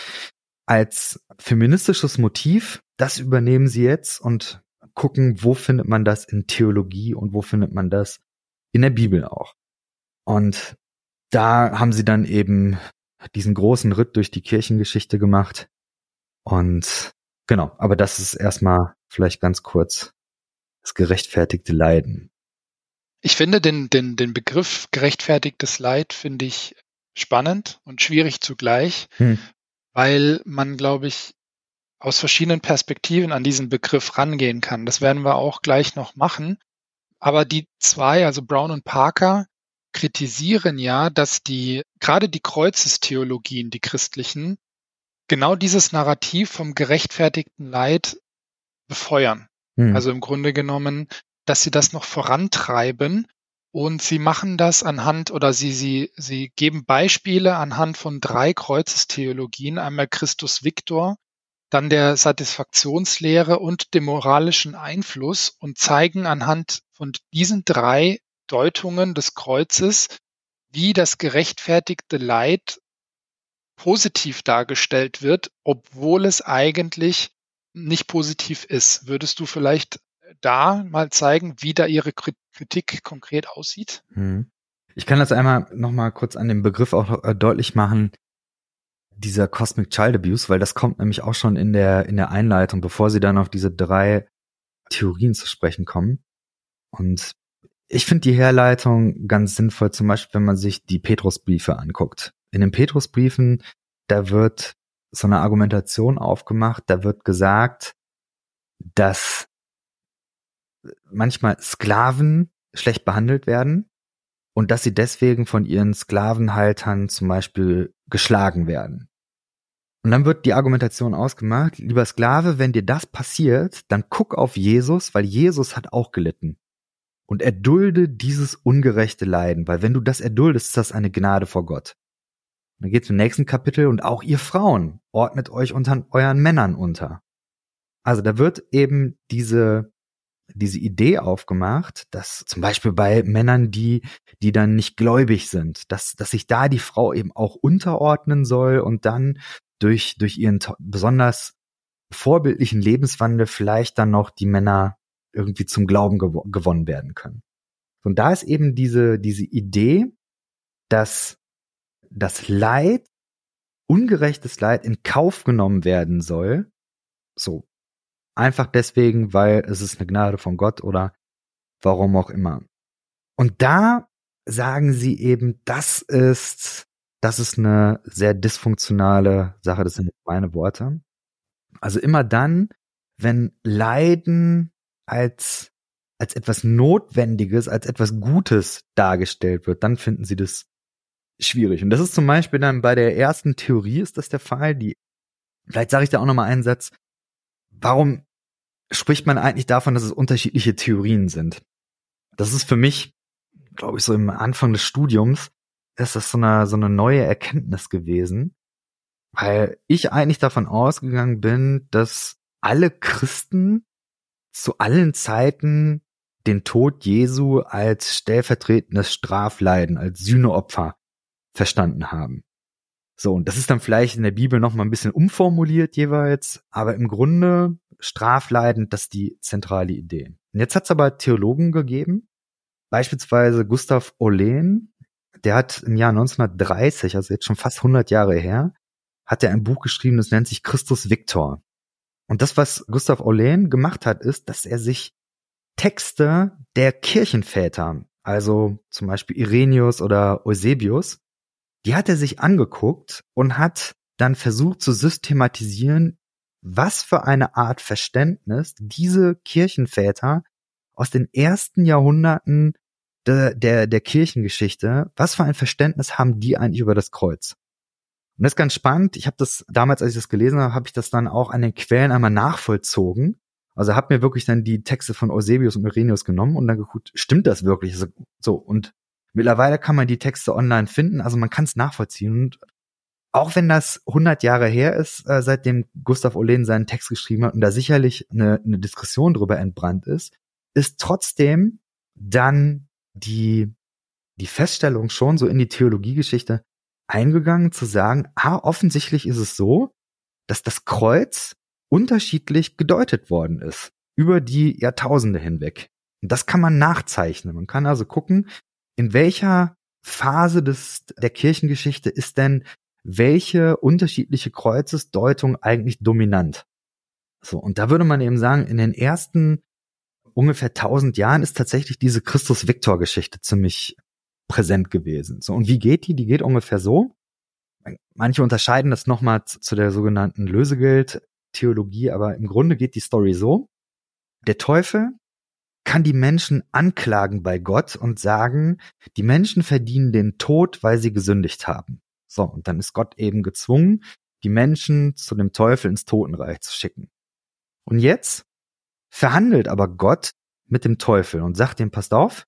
als feministisches Motiv, das übernehmen sie jetzt und gucken, wo findet man das in Theologie und wo findet man das in der Bibel auch. Und da haben sie dann eben diesen großen Ritt durch die Kirchengeschichte gemacht. Und genau, aber das ist erstmal vielleicht ganz kurz das gerechtfertigte Leiden. Ich finde den Begriff gerechtfertigtes Leid finde ich spannend und schwierig zugleich, weil man, glaube ich, aus verschiedenen Perspektiven an diesen Begriff rangehen kann. Das werden wir auch gleich noch machen. Aber die zwei, also Brown und Parker, kritisieren ja, dass gerade die Kreuzestheologien, die christlichen, genau dieses Narrativ vom gerechtfertigten Leid befeuern. Also im Grunde genommen, dass sie das noch vorantreiben, und sie machen das anhand, oder sie geben Beispiele anhand von 3 Kreuzestheologien, einmal Christus Victor, dann der Satisfaktionslehre und dem moralischen Einfluss, und zeigen anhand von diesen 3 Deutungen des Kreuzes, wie das gerechtfertigte Leid positiv dargestellt wird, obwohl es eigentlich nicht positiv ist. Würdest du vielleicht da mal zeigen, wie da ihre Kritik konkret aussieht? Ich kann das einmal noch mal kurz an dem Begriff auch deutlich machen, dieser Cosmic Child Abuse, weil das kommt nämlich auch schon in der Einleitung, bevor sie dann auf diese 3 Theorien zu sprechen kommen. Und ich finde die Herleitung ganz sinnvoll, zum Beispiel, wenn man sich die Petrusbriefe anguckt. In den Petrusbriefen, da wird so eine Argumentation aufgemacht, da wird gesagt, dass manchmal Sklaven schlecht behandelt werden und dass sie deswegen von ihren Sklavenhaltern zum Beispiel geschlagen werden. Und dann wird die Argumentation ausgemacht, lieber Sklave, wenn dir das passiert, dann guck auf Jesus, weil Jesus hat auch gelitten. Und erdulde dieses ungerechte Leiden, weil wenn du das erduldest, ist das eine Gnade vor Gott. Und dann geht es im nächsten Kapitel, und auch ihr Frauen, ordnet euch unter euren Männern unter. Also da wird eben diese Idee aufgemacht, dass zum Beispiel bei Männern, die dann nicht gläubig sind, dass sich da die Frau eben auch unterordnen soll und dann durch ihren besonders vorbildlichen Lebenswandel vielleicht dann noch die Männer irgendwie zum Glauben gewonnen werden können. Und da ist eben diese Idee, dass das Leid, ungerechtes Leid in Kauf genommen werden soll, so einfach deswegen, weil es ist eine Gnade von Gott oder warum auch immer. Und da sagen sie eben, das ist eine sehr dysfunktionale Sache, das sind meine Worte. Also immer dann, wenn Leiden als etwas Notwendiges, als etwas Gutes dargestellt wird, dann finden sie das schwierig. Und das ist zum Beispiel dann bei der ersten Theorie ist das der Fall. Vielleicht sage ich da auch nochmal einen Satz. Warum spricht man eigentlich davon, dass es unterschiedliche Theorien sind? Das ist für mich, glaube ich, so im Anfang des Studiums, ist das so eine neue Erkenntnis gewesen, weil ich eigentlich davon ausgegangen bin, dass alle Christen zu allen Zeiten den Tod Jesu als stellvertretendes Strafleiden, als Sühneopfer verstanden haben. So, und das ist dann vielleicht in der Bibel noch mal ein bisschen umformuliert jeweils, aber im Grunde Strafleiden, das ist die zentrale Idee. Und jetzt hat es aber Theologen gegeben, beispielsweise Gustav Aulén, der hat im Jahr 1930, also jetzt schon fast 100 Jahre her, hat er ein Buch geschrieben, das nennt sich Christus Victor. Und das, was Gustav Aulén gemacht hat, ist, dass er sich Texte der Kirchenväter, also zum Beispiel Irenaeus oder Eusebius, die hat er sich angeguckt und hat dann versucht zu systematisieren, was für eine Art Verständnis diese Kirchenväter aus den ersten Jahrhunderten der Kirchengeschichte, was für ein Verständnis haben die eigentlich über das Kreuz? Und das ist ganz spannend. Ich habe das damals, als ich das gelesen habe, habe ich das dann auch an den Quellen einmal nachvollzogen. Also habe mir wirklich dann die Texte von Eusebius und Irenaeus genommen und dann geguckt, stimmt das wirklich? So, und mittlerweile kann man die Texte online finden, also man kann es nachvollziehen. Und auch wenn das 100 Jahre her ist, seitdem Gustav Aulén seinen Text geschrieben hat und da sicherlich eine Diskussion drüber entbrannt ist trotzdem dann die Feststellung schon so in die Theologiegeschichte eingegangen, zu sagen, offensichtlich ist es so, dass das Kreuz unterschiedlich gedeutet worden ist über die Jahrtausende hinweg. Und das kann man nachzeichnen. Man kann also gucken, in welcher Phase der Kirchengeschichte ist denn welche unterschiedliche Kreuzesdeutung eigentlich dominant? So, und da würde man eben sagen, in den ersten ungefähr 1000 Jahren ist tatsächlich diese Christus-Victor-Geschichte ziemlich präsent gewesen. So, und wie geht die? Die geht ungefähr so. Manche unterscheiden das nochmal zu der sogenannten Lösegeld Theologie, aber im Grunde geht die Story so: Der Teufel kann die Menschen anklagen bei Gott und sagen, die Menschen verdienen den Tod, weil sie gesündigt haben. So, und dann ist Gott eben gezwungen, die Menschen zu dem Teufel ins Totenreich zu schicken. Und jetzt verhandelt aber Gott mit dem Teufel und sagt ihm, pass auf,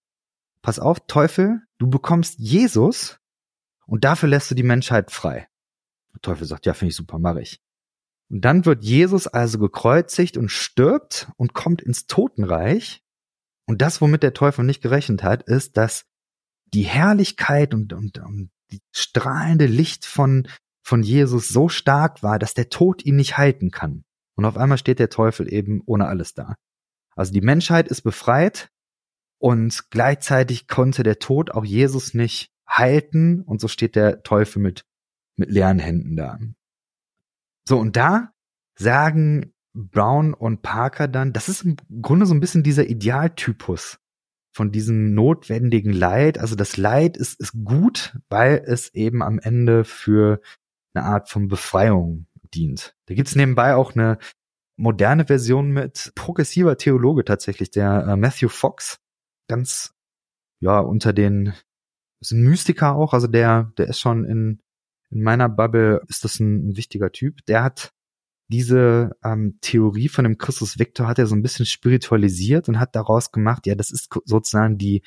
Teufel, du bekommst Jesus und dafür lässt du die Menschheit frei. Der Teufel sagt, ja, finde ich super, mache ich. Und dann wird Jesus also gekreuzigt und stirbt und kommt ins Totenreich. Und das, womit der Teufel nicht gerechnet hat, ist, dass die Herrlichkeit und die strahlende Licht von Jesus so stark war, dass der Tod ihn nicht halten kann. Und auf einmal steht der Teufel eben ohne alles da. Also die Menschheit ist befreit und gleichzeitig konnte der Tod auch Jesus nicht halten und so steht der Teufel mit leeren Händen da. So, und da sagen Brown und Parker dann, das ist im Grunde so ein bisschen dieser Idealtypus von diesem notwendigen Leid. Also das Leid ist gut, weil es eben am Ende für eine Art von Befreiung dient. Da gibt's nebenbei auch eine moderne Version mit progressiver Theologe tatsächlich, der Matthew Fox, ganz, ja, unter den, ist ein Mystiker auch, also der ist schon in meiner Bubble, ist das ein wichtiger Typ. Der hat diese Theorie von dem Christus Victor hat er so ein bisschen spiritualisiert und hat daraus gemacht, ja, das ist sozusagen die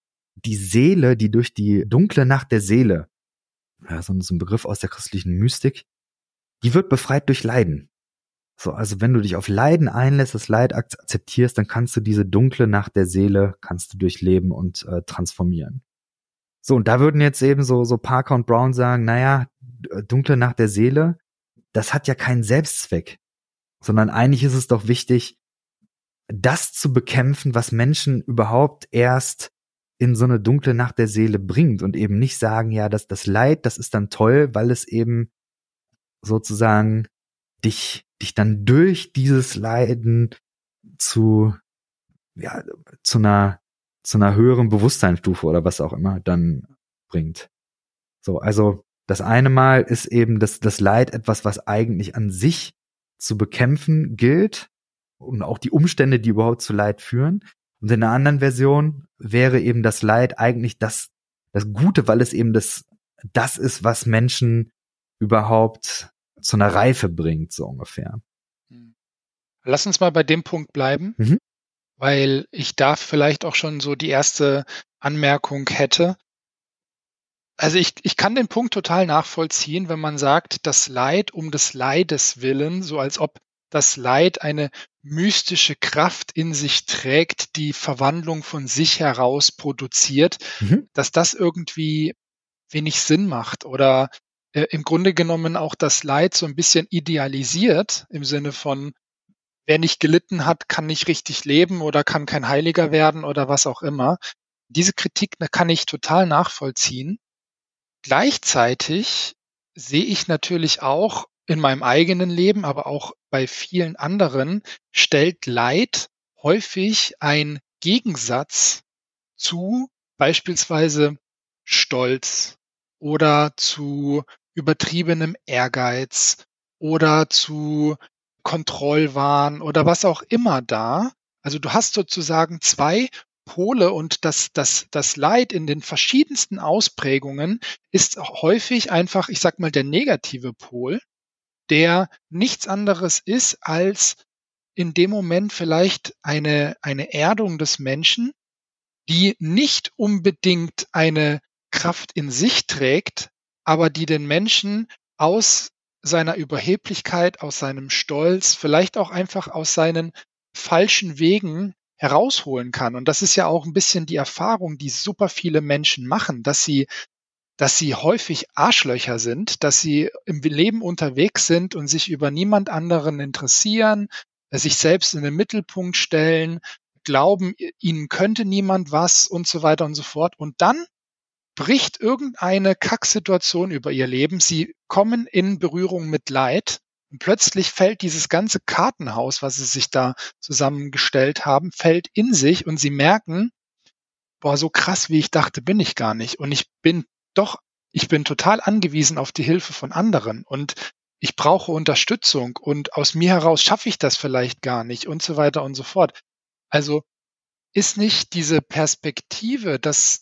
Seele, die durch die dunkle Nacht der Seele, ja, so ein Begriff aus der christlichen Mystik, die wird befreit durch Leiden. So, also wenn du dich auf Leiden einlässt, das Leid akzeptierst, dann kannst du diese dunkle Nacht der Seele, kannst du durchleben und transformieren. So, und da würden jetzt eben so Parker und Brown sagen, naja, dunkle Nacht der Seele, das hat ja keinen Selbstzweck, sondern eigentlich ist es doch wichtig, das zu bekämpfen, was Menschen überhaupt erst in so eine dunkle Nacht der Seele bringt und eben nicht sagen, ja, das Leid, das ist dann toll, weil es eben sozusagen dich dann durch dieses Leiden zu einer höheren Bewusstseinsstufe oder was auch immer dann bringt. So, also das eine Mal ist eben das Leid etwas, was eigentlich an sich zu bekämpfen gilt und auch die Umstände, die überhaupt zu Leid führen. Und in einer anderen Version wäre eben das Leid eigentlich das Gute, weil es eben das ist, was Menschen überhaupt zu einer Reife bringt, so ungefähr. Lass uns mal bei dem Punkt bleiben, weil ich da vielleicht auch schon so die erste Anmerkung hätte. Also ich kann den Punkt total nachvollziehen, wenn man sagt, das Leid um des Leides willen, so als ob das Leid eine mystische Kraft in sich trägt, die Verwandlung von sich heraus produziert, dass das irgendwie wenig Sinn macht oder im Grunde genommen auch das Leid so ein bisschen idealisiert im Sinne von, wer nicht gelitten hat, kann nicht richtig leben oder kann kein Heiliger werden oder was auch immer. Diese Kritik kann ich total nachvollziehen. Gleichzeitig sehe ich natürlich auch in meinem eigenen Leben, aber auch bei vielen anderen, stellt Leid häufig ein Gegensatz zu beispielsweise Stolz oder zu übertriebenem Ehrgeiz oder zu Kontrollwahn oder was auch immer da. Also du hast sozusagen zwei Pole und das Leid in den verschiedensten Ausprägungen ist häufig einfach, ich sag mal, der negative Pol, der nichts anderes ist als in dem Moment vielleicht eine Erdung des Menschen, die nicht unbedingt eine Kraft in sich trägt, aber die den Menschen aus seiner Überheblichkeit, aus seinem Stolz, vielleicht auch einfach aus seinen falschen Wegen herausholen kann. Und das ist ja auch ein bisschen die Erfahrung, die super viele Menschen machen, dass sie häufig Arschlöcher sind, dass sie im Leben unterwegs sind und sich über niemand anderen interessieren, sich selbst in den Mittelpunkt stellen, glauben, ihnen könnte niemand was und so weiter und so fort. Und dann bricht irgendeine Kacksituation über ihr Leben. Sie kommen in Berührung mit Leid und plötzlich fällt dieses ganze Kartenhaus, was sie sich da zusammengestellt haben, fällt in sich und sie merken, boah, so krass wie ich dachte, bin ich gar nicht. Und ich bin total angewiesen auf die Hilfe von anderen. Und ich brauche Unterstützung und aus mir heraus schaffe ich das vielleicht gar nicht und so weiter und so fort. Also ist nicht diese Perspektive, dass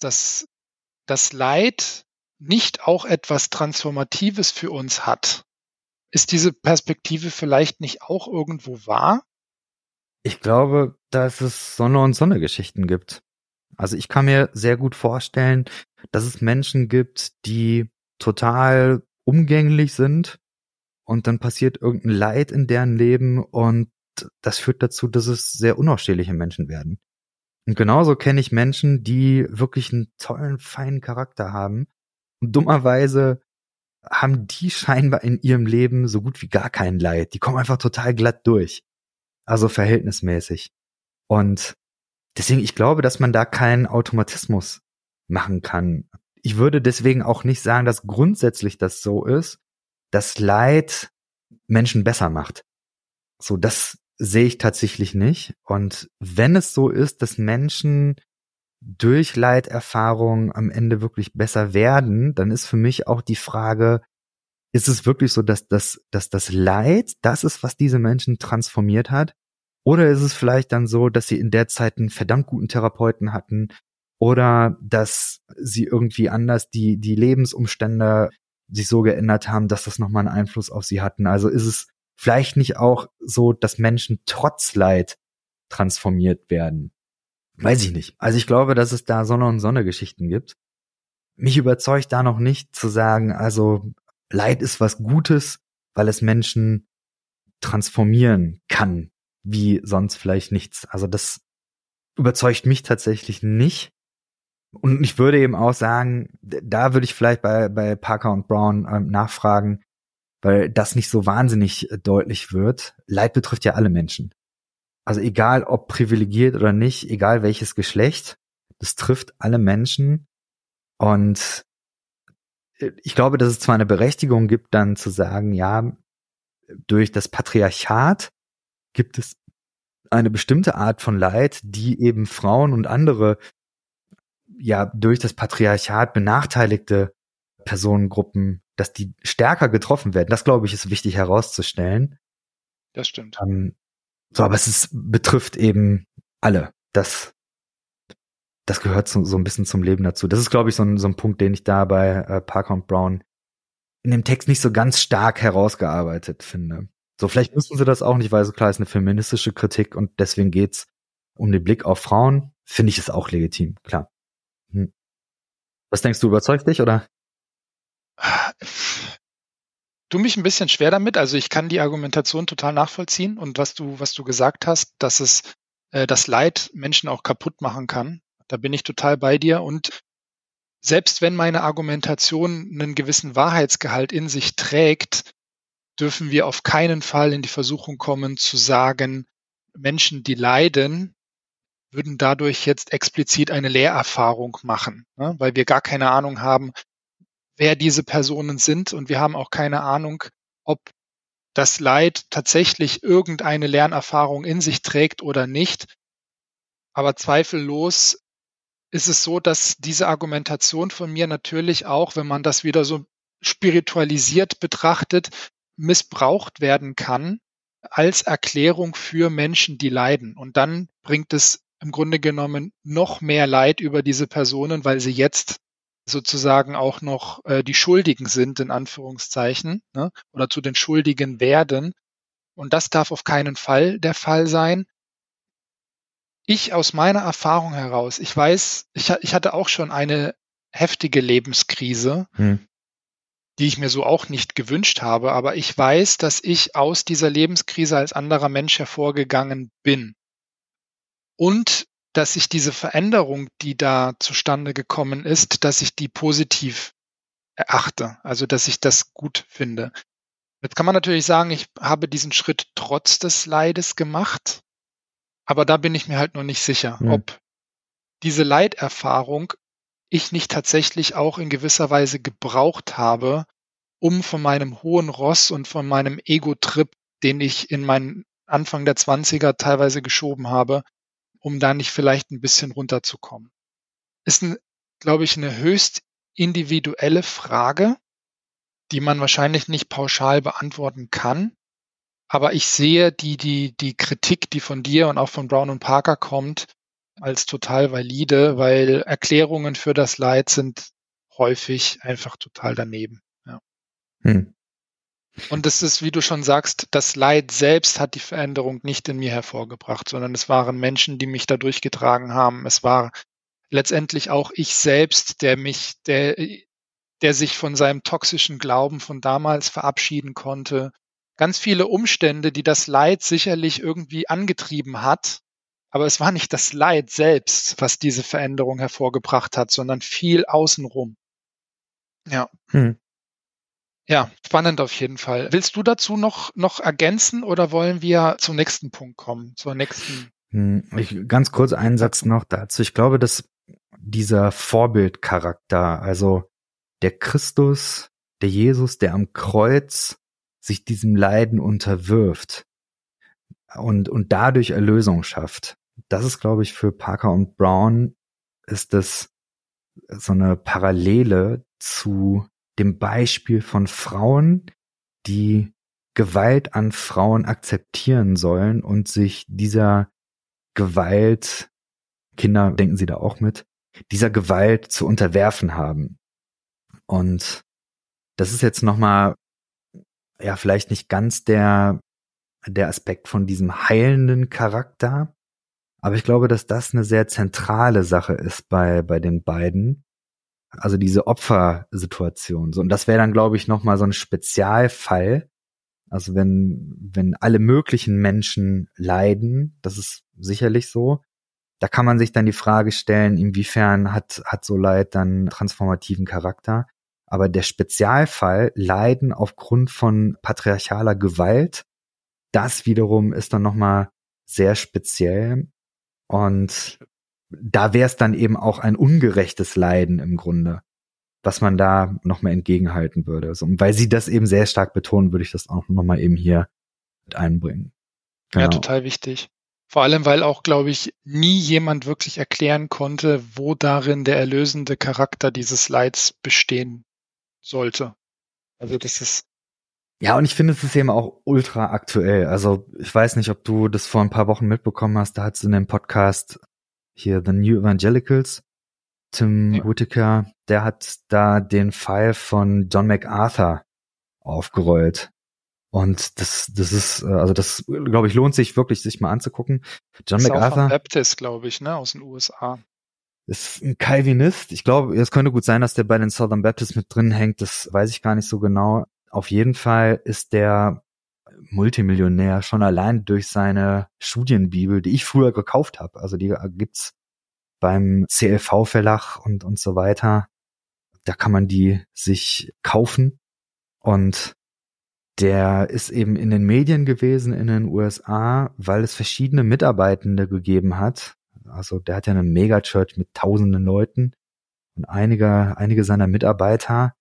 das Leid nicht auch etwas Transformatives für uns hat? Ist diese Perspektive vielleicht nicht auch irgendwo wahr? Ich glaube, dass es Sonne und Sonne-Geschichten gibt. Also ich kann mir sehr gut vorstellen, dass es Menschen gibt, die total umgänglich sind und dann passiert irgendein Leid in deren Leben und das führt dazu, dass es sehr unausstehliche Menschen werden. Und genauso kenne ich Menschen, die wirklich einen tollen, feinen Charakter haben. Und dummerweise haben die scheinbar in ihrem Leben so gut wie gar kein Leid. Die kommen einfach total glatt durch. Also verhältnismäßig. Und deswegen, ich glaube, dass man da keinen Automatismus machen kann. Ich würde deswegen auch nicht sagen, dass grundsätzlich das so ist, dass Leid Menschen besser macht. So, das sehe ich tatsächlich nicht. Und wenn es so ist, dass Menschen durch Leiterfahrung am Ende wirklich besser werden, dann ist für mich auch die Frage, ist es wirklich so, dass das Leid das ist, was diese Menschen transformiert hat? Oder ist es vielleicht dann so, dass sie in der Zeit einen verdammt guten Therapeuten hatten oder dass sie irgendwie anders die Lebensumstände sich so geändert haben, dass das nochmal einen Einfluss auf sie hatten? Also ist es vielleicht nicht auch so, dass Menschen trotz Leid transformiert werden? Weiß ich nicht. Also ich glaube, dass es da Sonne und Sonne-Geschichten gibt. Mich überzeugt da noch nicht zu sagen, also Leid ist was Gutes, weil es Menschen transformieren kann, wie sonst vielleicht nichts. Also das überzeugt mich tatsächlich nicht. Und ich würde eben auch sagen, da würde ich vielleicht bei Parker und Brown nachfragen, weil das nicht so wahnsinnig deutlich wird. Leid betrifft ja alle Menschen. Also egal ob privilegiert oder nicht, egal welches Geschlecht, das trifft alle Menschen. Und ich glaube, dass es zwar eine Berechtigung gibt, dann zu sagen, ja, durch das Patriarchat gibt es eine bestimmte Art von Leid, die eben Frauen und andere, ja, durch das Patriarchat benachteiligte Personengruppen, dass die stärker getroffen werden. Das, glaube ich, ist wichtig herauszustellen. Das stimmt. So, aber betrifft eben alle. Das gehört so ein bisschen zum Leben dazu. Das ist, glaube ich, so ein Punkt, den ich da bei Parker und Brown in dem Text nicht so ganz stark herausgearbeitet finde. So, vielleicht müssen sie das auch nicht, weil so klar ist eine feministische Kritik und deswegen geht's um den Blick auf Frauen. Finde ich es auch legitim, klar. Was denkst du, überzeugt dich, oder? Tu mich ein bisschen schwer damit. Also ich kann die Argumentation total nachvollziehen und was du gesagt hast, dass es das Leid Menschen auch kaputt machen kann. Da bin ich total bei dir. Und selbst wenn meine Argumentation einen gewissen Wahrheitsgehalt in sich trägt, dürfen wir auf keinen Fall in die Versuchung kommen zu sagen, Menschen, die leiden, würden dadurch jetzt explizit eine Lehrerfahrung machen, ne? Weil wir gar keine Ahnung haben, wer diese Personen sind und wir haben auch keine Ahnung, ob das Leid tatsächlich irgendeine Lernerfahrung in sich trägt oder nicht. Aber zweifellos ist es so, dass diese Argumentation von mir natürlich auch, wenn man das wieder so spiritualisiert betrachtet, missbraucht werden kann als Erklärung für Menschen, die leiden. Und dann bringt es im Grunde genommen noch mehr Leid über diese Personen, weil sie jetzt sozusagen auch noch die Schuldigen sind, in Anführungszeichen, ne? Oder zu den Schuldigen werden. Und das darf auf keinen Fall der Fall sein. Ich aus meiner Erfahrung heraus, ich weiß, ich hatte auch schon eine heftige Lebenskrise, die ich mir so auch nicht gewünscht habe, aber ich weiß, dass ich aus dieser Lebenskrise als anderer Mensch hervorgegangen bin. Und dass ich diese Veränderung, die da zustande gekommen ist, dass ich die positiv erachte, also dass ich das gut finde. Jetzt kann man natürlich sagen, ich habe diesen Schritt trotz des Leides gemacht, aber da bin ich mir halt noch nicht sicher, ob diese Leiterfahrung ich nicht tatsächlich auch in gewisser Weise gebraucht habe, um von meinem hohen Ross und von meinem Ego-Trip, den ich in meinen Anfang der 20er teilweise geschoben habe, um da nicht vielleicht ein bisschen runterzukommen. Ist, glaube ich, eine höchst individuelle Frage. die man wahrscheinlich nicht pauschal beantworten kann. Aber ich sehe die Kritik, die von dir und auch von Brown und Parker kommt, als total valide, weil Erklärungen für das Leid sind häufig einfach total daneben. Ja. Hm. Und es ist, wie du schon sagst, das Leid selbst hat die Veränderung nicht in mir hervorgebracht, sondern es waren Menschen, die mich da durchgetragen haben. Es war letztendlich auch ich selbst, der sich von seinem toxischen Glauben von damals verabschieden konnte. Ganz viele Umstände, die das Leid sicherlich irgendwie angetrieben hat. Aber es war nicht das Leid selbst, was diese Veränderung hervorgebracht hat, sondern viel außenrum. Ja. Hm. Ja, spannend auf jeden Fall. Willst du dazu noch ergänzen oder wollen wir zum nächsten Punkt kommen, zur nächsten? Ganz kurz einen Satz noch dazu. Ich glaube, dass dieser Vorbildcharakter, also der Christus, der Jesus, der am Kreuz sich diesem Leiden unterwirft und dadurch Erlösung schafft. Das ist, glaube ich, für Parker und Brown ist das so eine Parallele zu dem Beispiel von Frauen, die Gewalt an Frauen akzeptieren sollen und sich dieser Gewalt, Kinder denken sie da auch mit, dieser Gewalt zu unterwerfen haben. Und das ist jetzt nochmal, ja, vielleicht nicht ganz der Aspekt von diesem heilenden Charakter, aber ich glaube, dass das eine sehr zentrale Sache ist bei den beiden. Also diese Opfersituation. So, und das wäre dann, glaube ich, nochmal so ein Spezialfall. Also wenn alle möglichen Menschen leiden, das ist sicherlich so, da kann man sich dann die Frage stellen, inwiefern hat so Leid dann transformativen Charakter. Aber der Spezialfall, Leiden aufgrund von patriarchaler Gewalt, das wiederum ist dann nochmal sehr speziell. Und da wäre es dann eben auch ein ungerechtes Leiden im Grunde, was man da nochmal entgegenhalten würde. Also, weil sie das eben sehr stark betonen, würde ich das auch nochmal eben hier mit einbringen. Genau. Ja, total wichtig. Vor allem, weil auch, glaube ich, nie jemand wirklich erklären konnte, wo darin der erlösende Charakter dieses Leids bestehen sollte. Also das ist. Ja, und ich finde, es ist eben auch ultra aktuell. Also ich weiß nicht, ob du das vor ein paar Wochen mitbekommen hast, da hat es in dem Podcast hier The New Evangelicals, Tim Whittaker, der hat da den Fall von John MacArthur aufgerollt. Und das ist, also das, glaube ich, lohnt sich wirklich, sich mal anzugucken. John MacArthur. Auch von Baptist, glaube ich, ne, aus den USA. Ist ein Calvinist. Ich glaube, es könnte gut sein, dass der bei den Southern Baptists mit drin hängt. Das weiß ich gar nicht so genau. Auf jeden Fall ist der Multimillionär schon allein durch seine Studienbibel, die ich früher gekauft habe. Also die gibt's beim CLV-Verlag und so weiter. Da kann man die sich kaufen. Und der ist eben in den Medien gewesen in den USA, weil es verschiedene Mitarbeitende gegeben hat. Also der hat ja eine Megachurch mit tausenden Leuten. Und einige seiner Mitarbeiter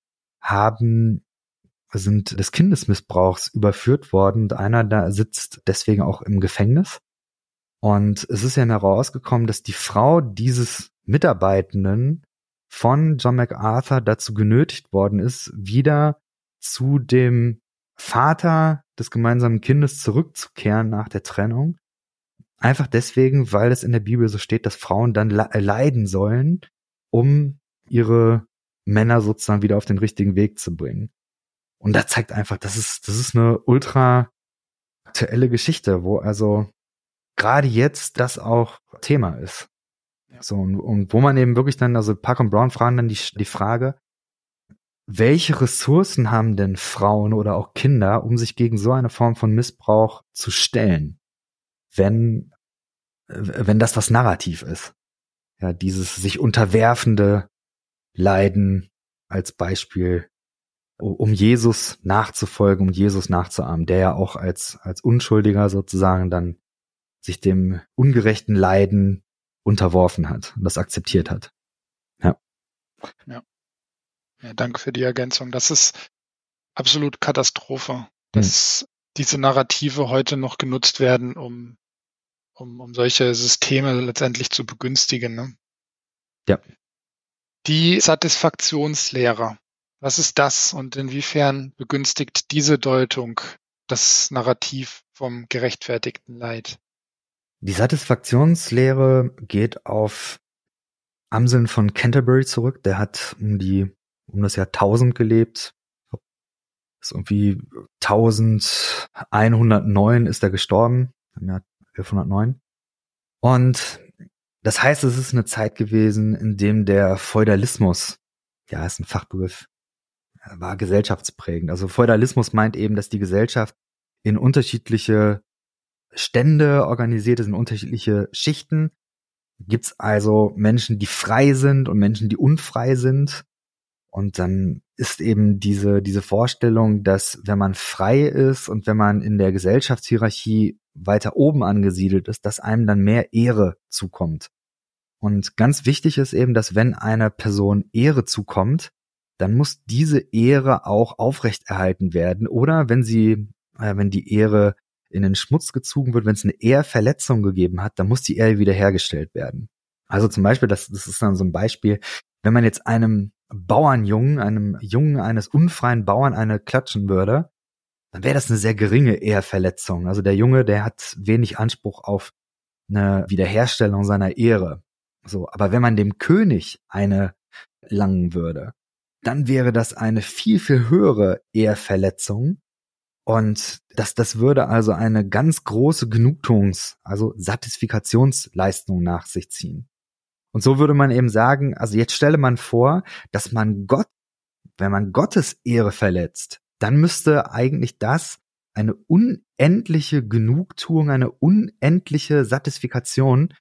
sind des Kindesmissbrauchs überführt worden. Und einer da sitzt deswegen auch im Gefängnis. Und es ist ja herausgekommen, dass die Frau dieses Mitarbeitenden von John MacArthur dazu genötigt worden ist, wieder zu dem Vater des gemeinsamen Kindes zurückzukehren nach der Trennung. Einfach deswegen, weil es in der Bibel so steht, dass Frauen dann leiden sollen, um ihre Männer sozusagen wieder auf den richtigen Weg zu bringen. Und das zeigt einfach, das ist eine ultra aktuelle Geschichte, wo also gerade jetzt das auch Thema ist. Ja. So, und wo man eben wirklich dann, also Parker und Brown fragen dann die Frage, welche Ressourcen haben denn Frauen oder auch Kinder, um sich gegen so eine Form von Missbrauch zu stellen, wenn das Narrativ ist? Ja, dieses sich unterwerfende Leiden als Beispiel, um Jesus nachzufolgen, um Jesus nachzuahmen, der ja auch als Unschuldiger sozusagen dann sich dem ungerechten Leiden unterworfen hat und das akzeptiert hat. Ja. Ja, danke für die Ergänzung. Das ist absolut Katastrophe, dass diese Narrative heute noch genutzt werden, um solche Systeme letztendlich zu begünstigen. Ne? Ja. Die Satisfaktionslehre. Was ist das und inwiefern begünstigt diese Deutung das Narrativ vom gerechtfertigten Leid? Die Satisfaktionslehre geht auf Anselm von Canterbury zurück. Der hat um das Jahr 1000 gelebt. Ist irgendwie 1109 ist er gestorben, im Jahr 1109. Und das heißt, es ist eine Zeit gewesen, in dem der Feudalismus, ja, ist ein Fachbegriff, war gesellschaftsprägend. Also Feudalismus meint eben, dass die Gesellschaft in unterschiedliche Stände organisiert ist, in unterschiedliche Schichten. Gibt's also Menschen, die frei sind und Menschen, die unfrei sind. Und dann ist eben diese Vorstellung, dass wenn man frei ist und wenn man in der Gesellschaftshierarchie weiter oben angesiedelt ist, dass einem dann mehr Ehre zukommt. Und ganz wichtig ist eben, dass wenn einer Person Ehre zukommt, dann muss diese Ehre auch aufrechterhalten werden. Oder wenn die Ehre in den Schmutz gezogen wird, wenn es eine Ehrverletzung gegeben hat, dann muss die Ehre wiederhergestellt werden. Also zum Beispiel, das ist dann so ein Beispiel, wenn man jetzt einem Bauernjungen, einem Jungen eines unfreien Bauern eine klatschen würde, dann wäre das eine sehr geringe Ehrverletzung. Also der Junge, der hat wenig Anspruch auf eine Wiederherstellung seiner Ehre. So, aber wenn man dem König eine langen würde, dann wäre das eine viel, viel höhere Ehrverletzung. Und das würde also eine ganz große also Satisfikationsleistung nach sich ziehen. Und so würde man eben sagen, also jetzt stelle man vor, dass man wenn man Gottes Ehre verletzt, dann müsste eigentlich das eine unendliche Genugtuung, eine unendliche Satisfikation,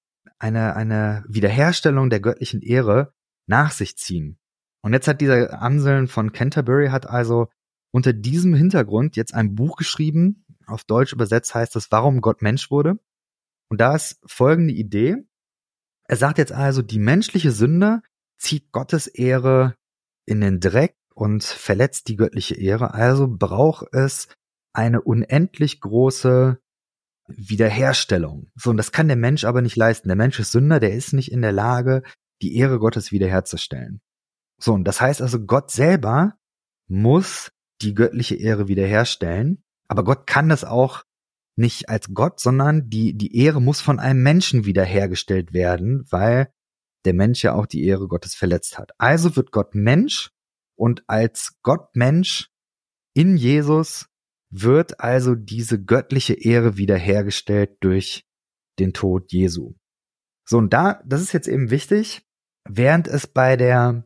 eine Wiederherstellung der göttlichen Ehre nach sich ziehen. Und jetzt hat dieser Anselm von Canterbury hat also unter diesem Hintergrund jetzt ein Buch geschrieben, auf Deutsch übersetzt heißt es, Warum Gott Mensch wurde. Und da ist folgende Idee. Er sagt jetzt also, die menschliche Sünde zieht Gottes Ehre in den Dreck und verletzt die göttliche Ehre. Also braucht es eine unendlich große Wiederherstellung. So, und das kann der Mensch aber nicht leisten. Der Mensch ist Sünder, der ist nicht in der Lage, die Ehre Gottes wiederherzustellen. So, und das heißt also, Gott selber muss die göttliche Ehre wiederherstellen. Aber Gott kann das auch nicht als Gott, sondern die Ehre muss von einem Menschen wiederhergestellt werden, weil der Mensch ja auch die Ehre Gottes verletzt hat. Also wird Gott Mensch und als Gott Mensch in Jesus wird also diese göttliche Ehre wiederhergestellt durch den Tod Jesu. So, und das ist jetzt eben wichtig, während es bei der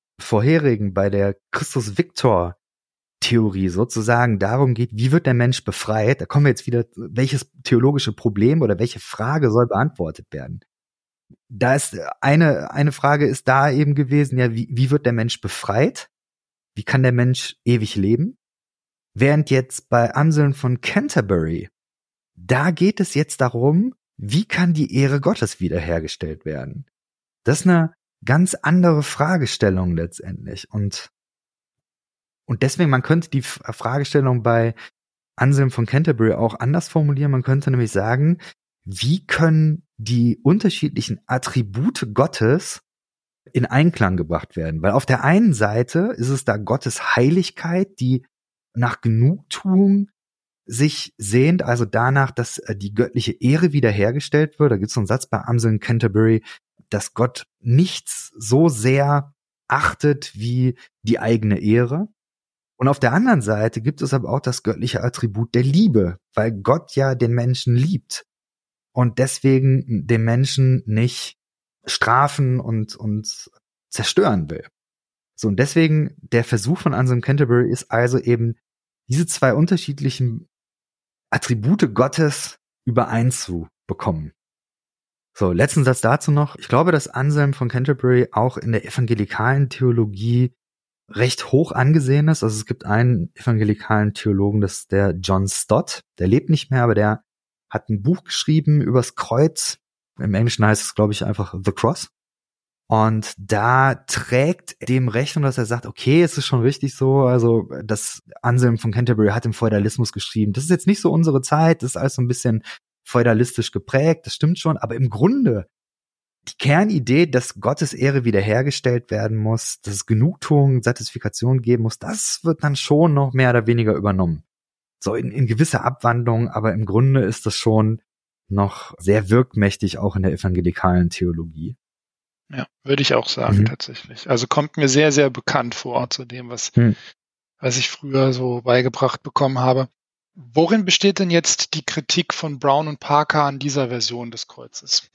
Christus-Victor-Theorie sozusagen darum geht, wie wird der Mensch befreit, da kommen wir jetzt wieder, welches theologische Problem oder welche Frage soll beantwortet werden. Da ist eine Frage ist da eben gewesen, ja, wie wird der Mensch befreit? Wie kann der Mensch ewig leben? Während jetzt bei Anselm von Canterbury, da geht es jetzt darum, wie kann die Ehre Gottes wiederhergestellt werden? Das ist eine ganz andere Fragestellung letztendlich. Und deswegen, man könnte die Fragestellung bei Anselm von Canterbury auch anders formulieren. Man könnte nämlich sagen, wie können die unterschiedlichen Attribute Gottes in Einklang gebracht werden? Weil auf der einen Seite ist es da Gottes Heiligkeit, die nach Genugtuung sich sehnt, also danach, dass die göttliche Ehre wiederhergestellt wird. Da gibt es so einen Satz bei Anselm Canterbury, dass Gott nichts so sehr achtet wie die eigene Ehre. Und auf der anderen Seite gibt es aber auch das göttliche Attribut der Liebe, weil Gott ja den Menschen liebt und deswegen den Menschen nicht strafen und zerstören will. So, und deswegen der Versuch von Anselm Canterbury ist also eben, diese zwei unterschiedlichen Attribute Gottes übereinzubekommen. So, letzten Satz dazu noch. Ich glaube, dass Anselm von Canterbury auch in der evangelikalen Theologie recht hoch angesehen ist. Also es gibt einen evangelikalen Theologen, das ist der John Stott. Der lebt nicht mehr, aber der hat ein Buch geschrieben übers Kreuz. Im Englischen heißt es, glaube ich, einfach The Cross. Und da trägt dem Rechnung, dass er sagt, okay, es ist schon richtig so, also das Anselm von Canterbury hat im Feudalismus geschrieben. Das ist jetzt nicht so unsere Zeit, das ist alles so ein bisschen feudalistisch geprägt, das stimmt schon, aber im Grunde die Kernidee, dass Gottes Ehre wiederhergestellt werden muss, dass es Genugtuung, Satisfikation geben muss, das wird dann schon noch mehr oder weniger übernommen. So in gewisser Abwandlung, aber im Grunde ist das schon noch sehr wirkmächtig, auch in der evangelikalen Theologie. Ja, würde ich auch sagen, tatsächlich. Also kommt mir sehr, sehr bekannt vor zu dem, was ich früher so beigebracht bekommen habe. Worin besteht denn jetzt die Kritik von Brown und Parker an dieser Version des Kreuzes?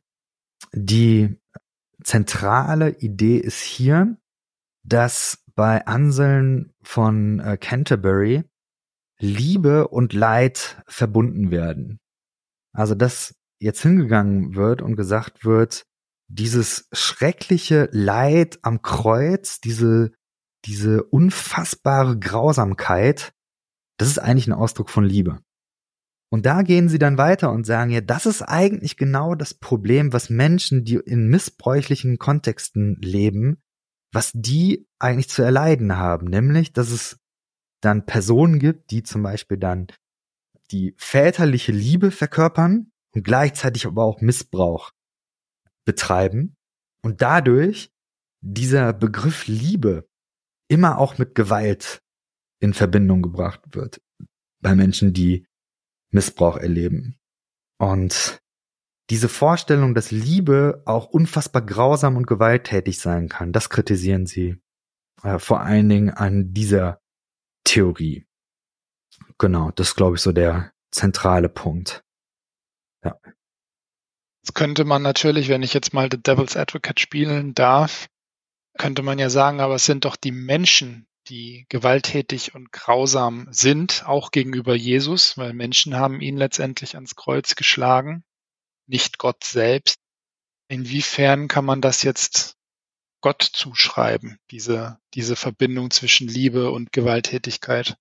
Die zentrale Idee ist hier, dass bei Anselm von Canterbury Liebe und Leid verbunden werden. Also dass jetzt hingegangen wird und gesagt wird, dieses schreckliche Leid am Kreuz, diese unfassbare Grausamkeit, das ist eigentlich ein Ausdruck von Liebe. Und da gehen sie dann weiter und sagen, ja, das ist eigentlich genau das Problem, was Menschen, die in missbräuchlichen Kontexten leben, was die eigentlich zu erleiden haben. Nämlich, dass es dann Personen gibt, die zum Beispiel dann die väterliche Liebe verkörpern und gleichzeitig aber auch Missbrauch betreiben. Und dadurch dieser Begriff Liebe immer auch mit Gewalt in Verbindung gebracht wird bei Menschen, die Missbrauch erleben. Und diese Vorstellung, dass Liebe auch unfassbar grausam und gewalttätig sein kann, das kritisieren sie vor allen Dingen an dieser Theorie. Genau, das ist, glaube ich, so der zentrale Punkt. Ja. Jetzt könnte man natürlich, wenn ich jetzt mal The Devil's Advocate spielen darf, könnte man ja sagen, aber es sind doch die Menschen, die gewalttätig und grausam sind, auch gegenüber Jesus, weil Menschen haben ihn letztendlich ans Kreuz geschlagen, nicht Gott selbst. Inwiefern kann man das jetzt Gott zuschreiben, diese Verbindung zwischen Liebe und Gewalttätigkeit?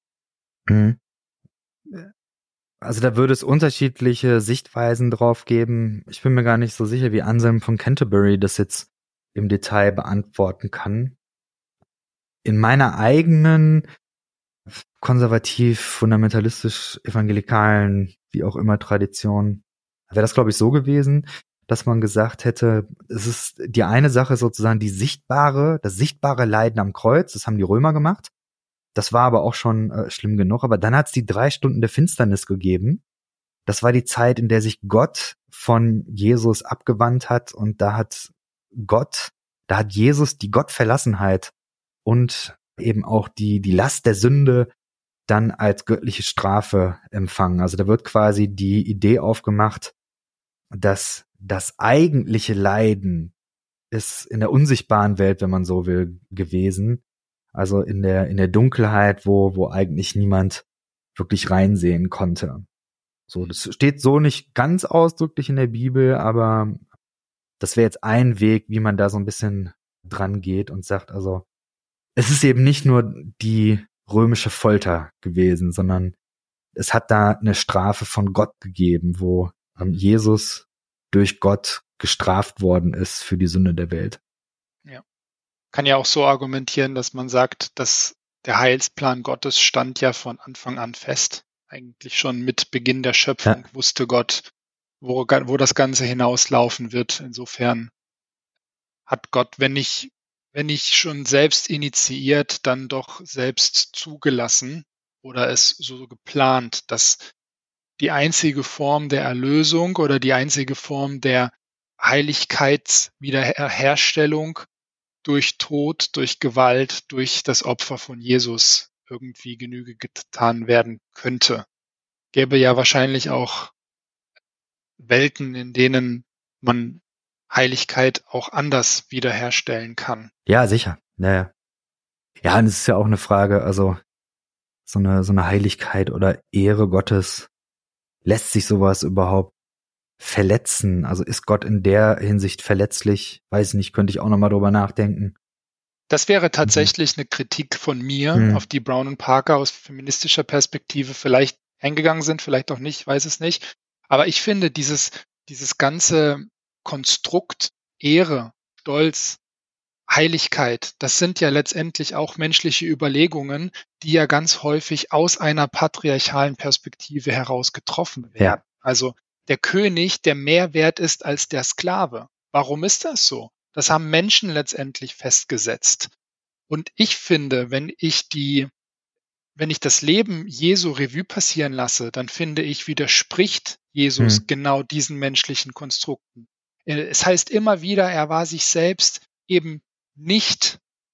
Also da würde es unterschiedliche Sichtweisen drauf geben. Ich bin mir gar nicht so sicher, wie Anselm von Canterbury das jetzt im Detail beantworten kann. In meiner eigenen konservativ, fundamentalistisch, evangelikalen, wie auch immer Tradition, wäre das, glaube ich, so gewesen, dass man gesagt hätte, es ist die eine Sache sozusagen das sichtbare Leiden am Kreuz, das haben die Römer gemacht. Das war aber auch schon schlimm genug. Aber dann hat es die 3 Stunden der Finsternis gegeben. Das war die Zeit, in der sich Gott von Jesus abgewandt hat. Und da hat Jesus die Gottverlassenheit und eben auch die Last der Sünde dann als göttliche Strafe empfangen. Also da wird quasi die Idee aufgemacht, dass das eigentliche Leiden ist in der unsichtbaren Welt, wenn man so will, gewesen. Also in der Dunkelheit, wo eigentlich niemand wirklich reinsehen konnte. So, das steht so nicht ganz ausdrücklich in der Bibel, aber das wäre jetzt ein Weg, wie man da so ein bisschen dran geht und sagt, also es ist eben nicht nur die römische Folter gewesen, sondern es hat da eine Strafe von Gott gegeben, wo Jesus durch Gott gestraft worden ist für die Sünde der Welt. Ja. Kann ja auch so argumentieren, dass man sagt, dass der Heilsplan Gottes stand ja von Anfang an fest. Eigentlich schon mit Beginn der Schöpfung wusste Gott, wo das Ganze hinauslaufen wird. Insofern hat Gott, wenn nicht schon selbst initiiert, dann doch selbst zugelassen oder es so geplant, dass die einzige Form der Erlösung oder die einzige Form der Heiligkeitswiederherstellung durch Tod, durch Gewalt, durch das Opfer von Jesus irgendwie Genüge getan werden könnte. Gäbe ja wahrscheinlich auch Welten, in denen man Heiligkeit auch anders wiederherstellen kann. Ja, sicher. Naja. Ja, und es ist ja auch eine Frage, also so eine Heiligkeit oder Ehre Gottes, lässt sich sowas überhaupt verletzen? Also ist Gott in der Hinsicht verletzlich? Weiß ich nicht, könnte ich auch nochmal drüber nachdenken. Das wäre tatsächlich eine Kritik von mir, auf die Brown und Parker aus feministischer Perspektive vielleicht eingegangen sind, vielleicht auch nicht, weiß es nicht. Aber ich finde, dieses ganze Konstrukt Ehre, Stolz, Heiligkeit, das sind ja letztendlich auch menschliche Überlegungen, die ja ganz häufig aus einer patriarchalen Perspektive heraus getroffen werden. Ja. Also der König, der mehr wert ist als der Sklave. Warum ist das so? Das haben Menschen letztendlich festgesetzt. Und ich finde, wenn ich das Leben Jesu Revue passieren lasse, dann finde ich, widerspricht Jesus Hm. genau diesen menschlichen Konstrukten. Es heißt immer wieder, er war sich selbst eben nicht,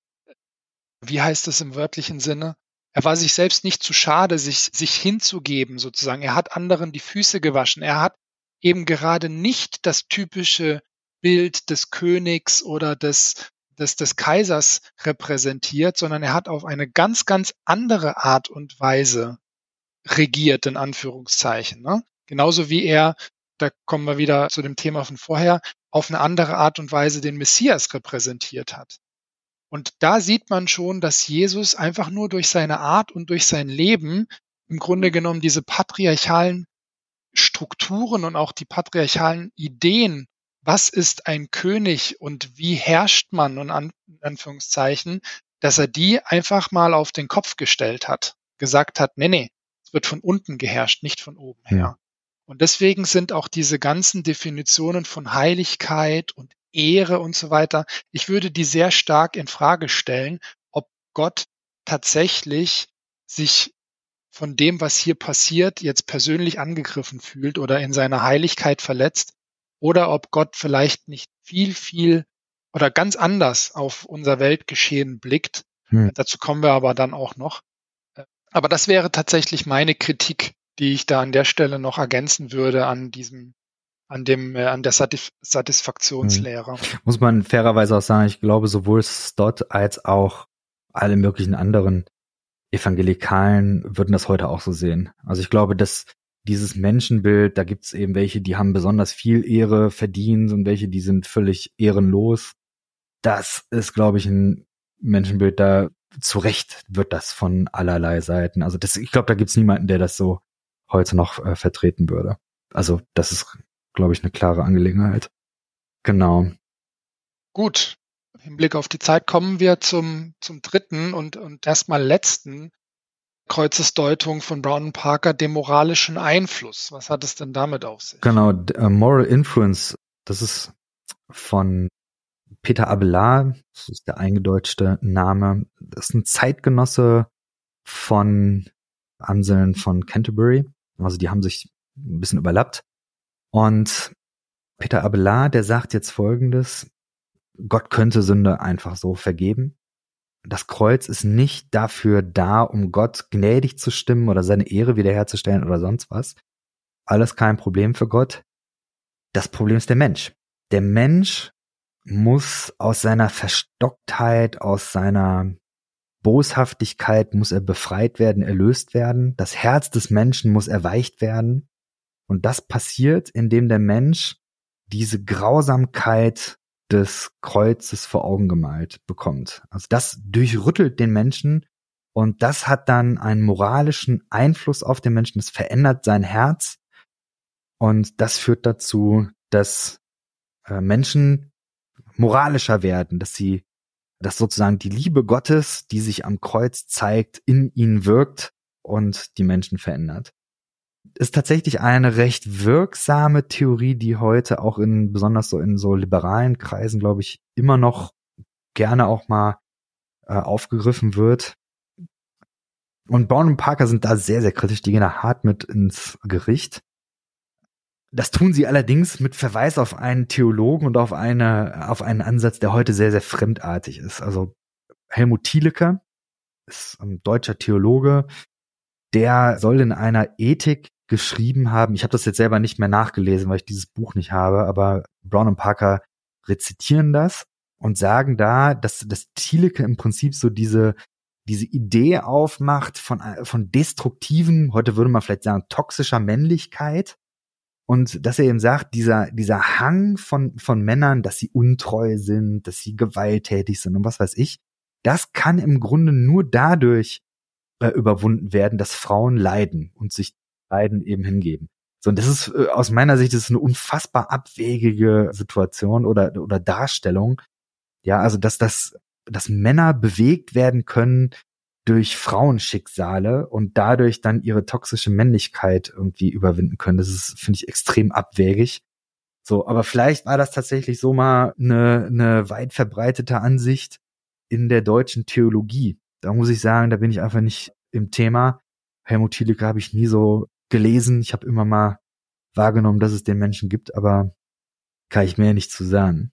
wie heißt es im wörtlichen Sinne? Er war sich selbst nicht zu schade, sich hinzugeben sozusagen. Er hat anderen die Füße gewaschen. Er hat eben gerade nicht das typische Bild des Königs oder des Kaisers repräsentiert, sondern er hat auf eine ganz, ganz andere Art und Weise regiert, in Anführungszeichen. Ne? Genauso wie er, da kommen wir wieder zu dem Thema von vorher, auf eine andere Art und Weise den Messias repräsentiert hat. Und da sieht man schon, dass Jesus einfach nur durch seine Art und durch sein Leben im Grunde genommen diese patriarchalen Strukturen und auch die patriarchalen Ideen, was ist ein König und wie herrscht man, und in Anführungszeichen, dass er die einfach mal auf den Kopf gestellt hat, gesagt hat, nee, es wird von unten geherrscht, nicht von oben Hm. her. Und deswegen sind auch diese ganzen Definitionen von Heiligkeit und Ehre und so weiter, ich würde die sehr stark in Frage stellen, ob Gott tatsächlich sich von dem, was hier passiert, jetzt persönlich angegriffen fühlt oder in seiner Heiligkeit verletzt, oder ob Gott vielleicht nicht viel oder ganz anders auf unser Weltgeschehen blickt. Hm. Dazu kommen wir aber dann auch noch. Aber das wäre tatsächlich meine Kritik, die ich da an der Stelle noch ergänzen würde an der Satisfaktionslehre. Muss man fairerweise auch sagen, ich glaube, sowohl Stott als auch alle möglichen anderen Evangelikalen würden das heute auch so sehen. Also ich glaube, dass dieses Menschenbild, da gibt's eben welche, die haben besonders viel Ehre verdient und welche, die sind völlig ehrenlos. Das ist, glaube ich, ein Menschenbild, da zu Recht wird das von allerlei Seiten. Also ich glaube, da gibt's niemanden, der das so heute noch vertreten würde. Also das ist, glaube ich, eine klare Angelegenheit. Genau. Gut, im Hinblick auf die Zeit kommen wir zum dritten und erstmal letzten Kreuzesdeutung von Brown und Parker, dem moralischen Einfluss. Was hat es denn damit auf sich? Genau, Moral Influence, das ist von Peter Abelard, das ist der eingedeutschte Name. Das ist ein Zeitgenosse von Anselm von Canterbury. Also die haben sich ein bisschen überlappt. Und Peter Abelard, der sagt jetzt Folgendes: Gott könnte Sünde einfach so vergeben. Das Kreuz ist nicht dafür da, um Gott gnädig zu stimmen oder seine Ehre wiederherzustellen oder sonst was. Alles kein Problem für Gott. Das Problem ist der Mensch. Der Mensch muss aus seiner Verstocktheit, aus seiner Boshaftigkeit muss er befreit werden, erlöst werden. Das Herz des Menschen muss erweicht werden. Und das passiert, indem der Mensch diese Grausamkeit des Kreuzes vor Augen gemalt bekommt. Also das durchrüttelt den Menschen und das hat dann einen moralischen Einfluss auf den Menschen. Das verändert sein Herz und das führt dazu, dass Menschen moralischer werden, dass sozusagen die Liebe Gottes, die sich am Kreuz zeigt, in ihnen wirkt und die Menschen verändert. Ist tatsächlich eine recht wirksame Theorie, die heute auch besonders so in so liberalen Kreisen, glaube ich, immer noch gerne auch mal aufgegriffen wird. Und Brown und Parker sind da sehr, sehr kritisch. Die gehen da hart mit ins Gericht. Das tun sie allerdings mit Verweis auf einen Theologen und auf einen Ansatz, der heute sehr, sehr fremdartig ist. Also Helmut Thielicke ist ein deutscher Theologe, der soll in einer Ethik geschrieben haben. Ich habe das jetzt selber nicht mehr nachgelesen, weil ich dieses Buch nicht habe, aber Brown und Parker rezitieren das und sagen da, dass Thielicke im Prinzip so diese Idee aufmacht von destruktiven, heute würde man vielleicht sagen, toxischer Männlichkeit. Und dass er eben sagt, dieser Hang von Männern, dass sie untreu sind, dass sie gewalttätig sind und was weiß ich, das kann im Grunde nur dadurch überwunden werden, dass Frauen leiden und sich Leiden eben hingeben. So, und das ist aus meiner Sicht, das ist eine unfassbar abwegige Situation oder Darstellung. Ja, also dass Männer bewegt werden können durch Frauenschicksale und dadurch dann ihre toxische Männlichkeit irgendwie überwinden können. Das ist, finde ich, extrem abwegig. So, aber vielleicht war das tatsächlich so mal eine weit verbreitete Ansicht in der deutschen Theologie. Da muss ich sagen, da bin ich einfach nicht im Thema. Helmut Thielicke habe ich nie so gelesen. Ich habe immer mal wahrgenommen, dass es den Menschen gibt, aber kann ich mehr nicht zu sagen.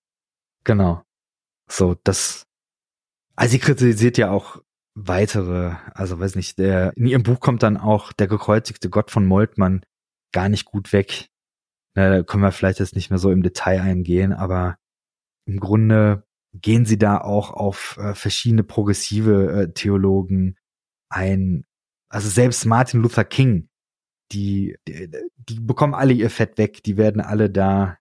Genau. So, also sie kritisiert ja auch weitere, also weiß nicht, in ihrem Buch kommt dann auch der gekreuzigte Gott von Moltmann gar nicht gut weg. Da können wir vielleicht jetzt nicht mehr so im Detail eingehen, aber im Grunde gehen sie da auch auf verschiedene progressive Theologen ein. Also selbst Martin Luther King, die bekommen alle ihr Fett weg, die werden alle da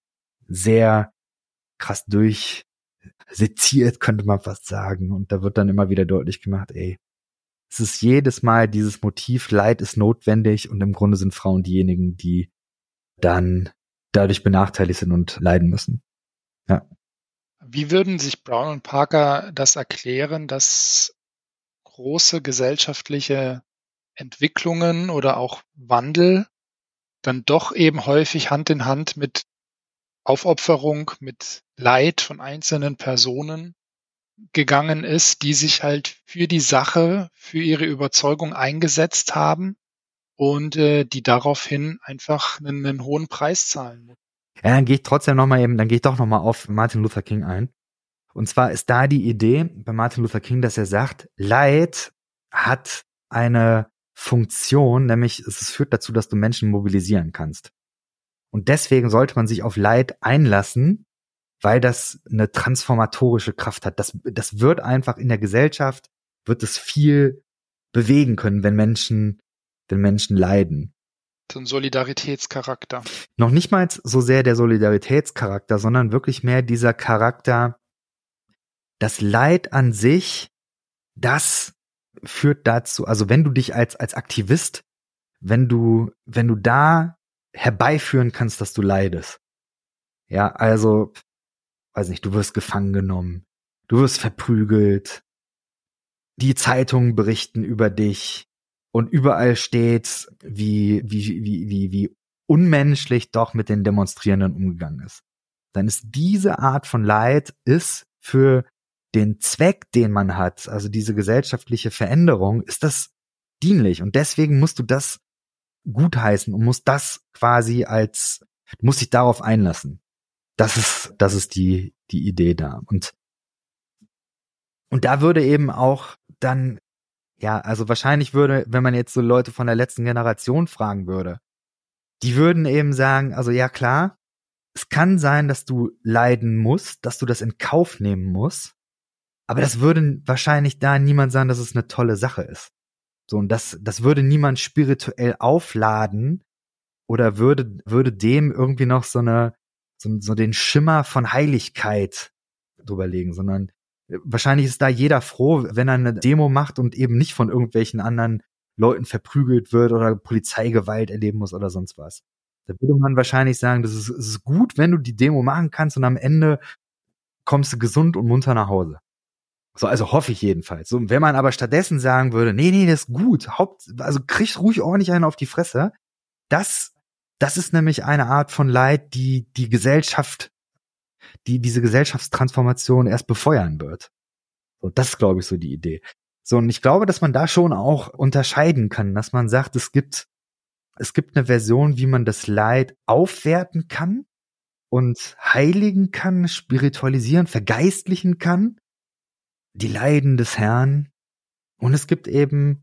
sehr krass durchseziert, könnte man fast sagen. Und da wird dann immer wieder deutlich gemacht, es ist jedes Mal dieses Motiv, Leid ist notwendig und im Grunde sind Frauen diejenigen, die dann dadurch benachteiligt sind und leiden müssen. Ja. Wie würden sich Brown und Parker das erklären, dass große gesellschaftliche Entwicklungen oder auch Wandel dann doch eben häufig Hand in Hand mit Aufopferung, mit Leid von einzelnen Personen gegangen ist, die sich halt für die Sache, für ihre Überzeugung eingesetzt haben und die daraufhin einfach einen hohen Preis zahlen mussten? Ja, dann gehe ich doch nochmal auf Martin Luther King ein. Und zwar ist da die Idee bei Martin Luther King, dass er sagt, Leid hat eine Funktion, nämlich es führt dazu, dass du Menschen mobilisieren kannst. Und deswegen sollte man sich auf Leid einlassen, weil das eine transformatorische Kraft hat. Das wird einfach in der Gesellschaft, wird es viel bewegen können, wenn Menschen leiden. So ein Solidaritätscharakter. Noch nicht mal so sehr der Solidaritätscharakter, sondern wirklich mehr dieser Charakter, das Leid an sich, das führt dazu, also wenn du dich als Aktivist, wenn du da herbeiführen kannst, dass du leidest. Ja, also, weiß nicht, du wirst gefangen genommen, du wirst verprügelt, die Zeitungen berichten über dich und überall steht, wie unmenschlich doch mit den Demonstrierenden umgegangen ist. Dann ist diese Art von Leid für den Zweck, den man hat, also diese gesellschaftliche Veränderung, ist das dienlich. Und deswegen musst du das gutheißen und musst das quasi du musst dich darauf einlassen. Das ist die Idee da. Und da würde eben auch dann, ja, also wahrscheinlich wenn man jetzt so Leute von der letzten Generation fragen würde, die würden eben sagen, also ja klar, es kann sein, dass du leiden musst, dass du das in Kauf nehmen musst, aber das würde wahrscheinlich da niemand sagen, dass es eine tolle Sache ist. So, und das würde niemand spirituell aufladen oder würde dem irgendwie noch so den Schimmer von Heiligkeit drüber legen, sondern wahrscheinlich ist da jeder froh, wenn er eine Demo macht und eben nicht von irgendwelchen anderen Leuten verprügelt wird oder Polizeigewalt erleben muss oder sonst was. Da würde man wahrscheinlich sagen, es ist gut, wenn du die Demo machen kannst und am Ende kommst du gesund und munter nach Hause. So, also hoffe ich jedenfalls. So, wenn man aber stattdessen sagen würde, nee, das ist gut, also krieg ruhig ordentlich einen auf die Fresse, das ist nämlich eine Art von Leid, die Gesellschaft, diese Gesellschaftstransformation erst befeuern wird. So, das ist, glaube ich, so die Idee. So, und ich glaube, dass man da schon auch unterscheiden kann, dass man sagt, es gibt eine Version, wie man das Leid aufwerten kann und heiligen kann, spiritualisieren, vergeistlichen kann, die Leiden des Herrn. Und es gibt eben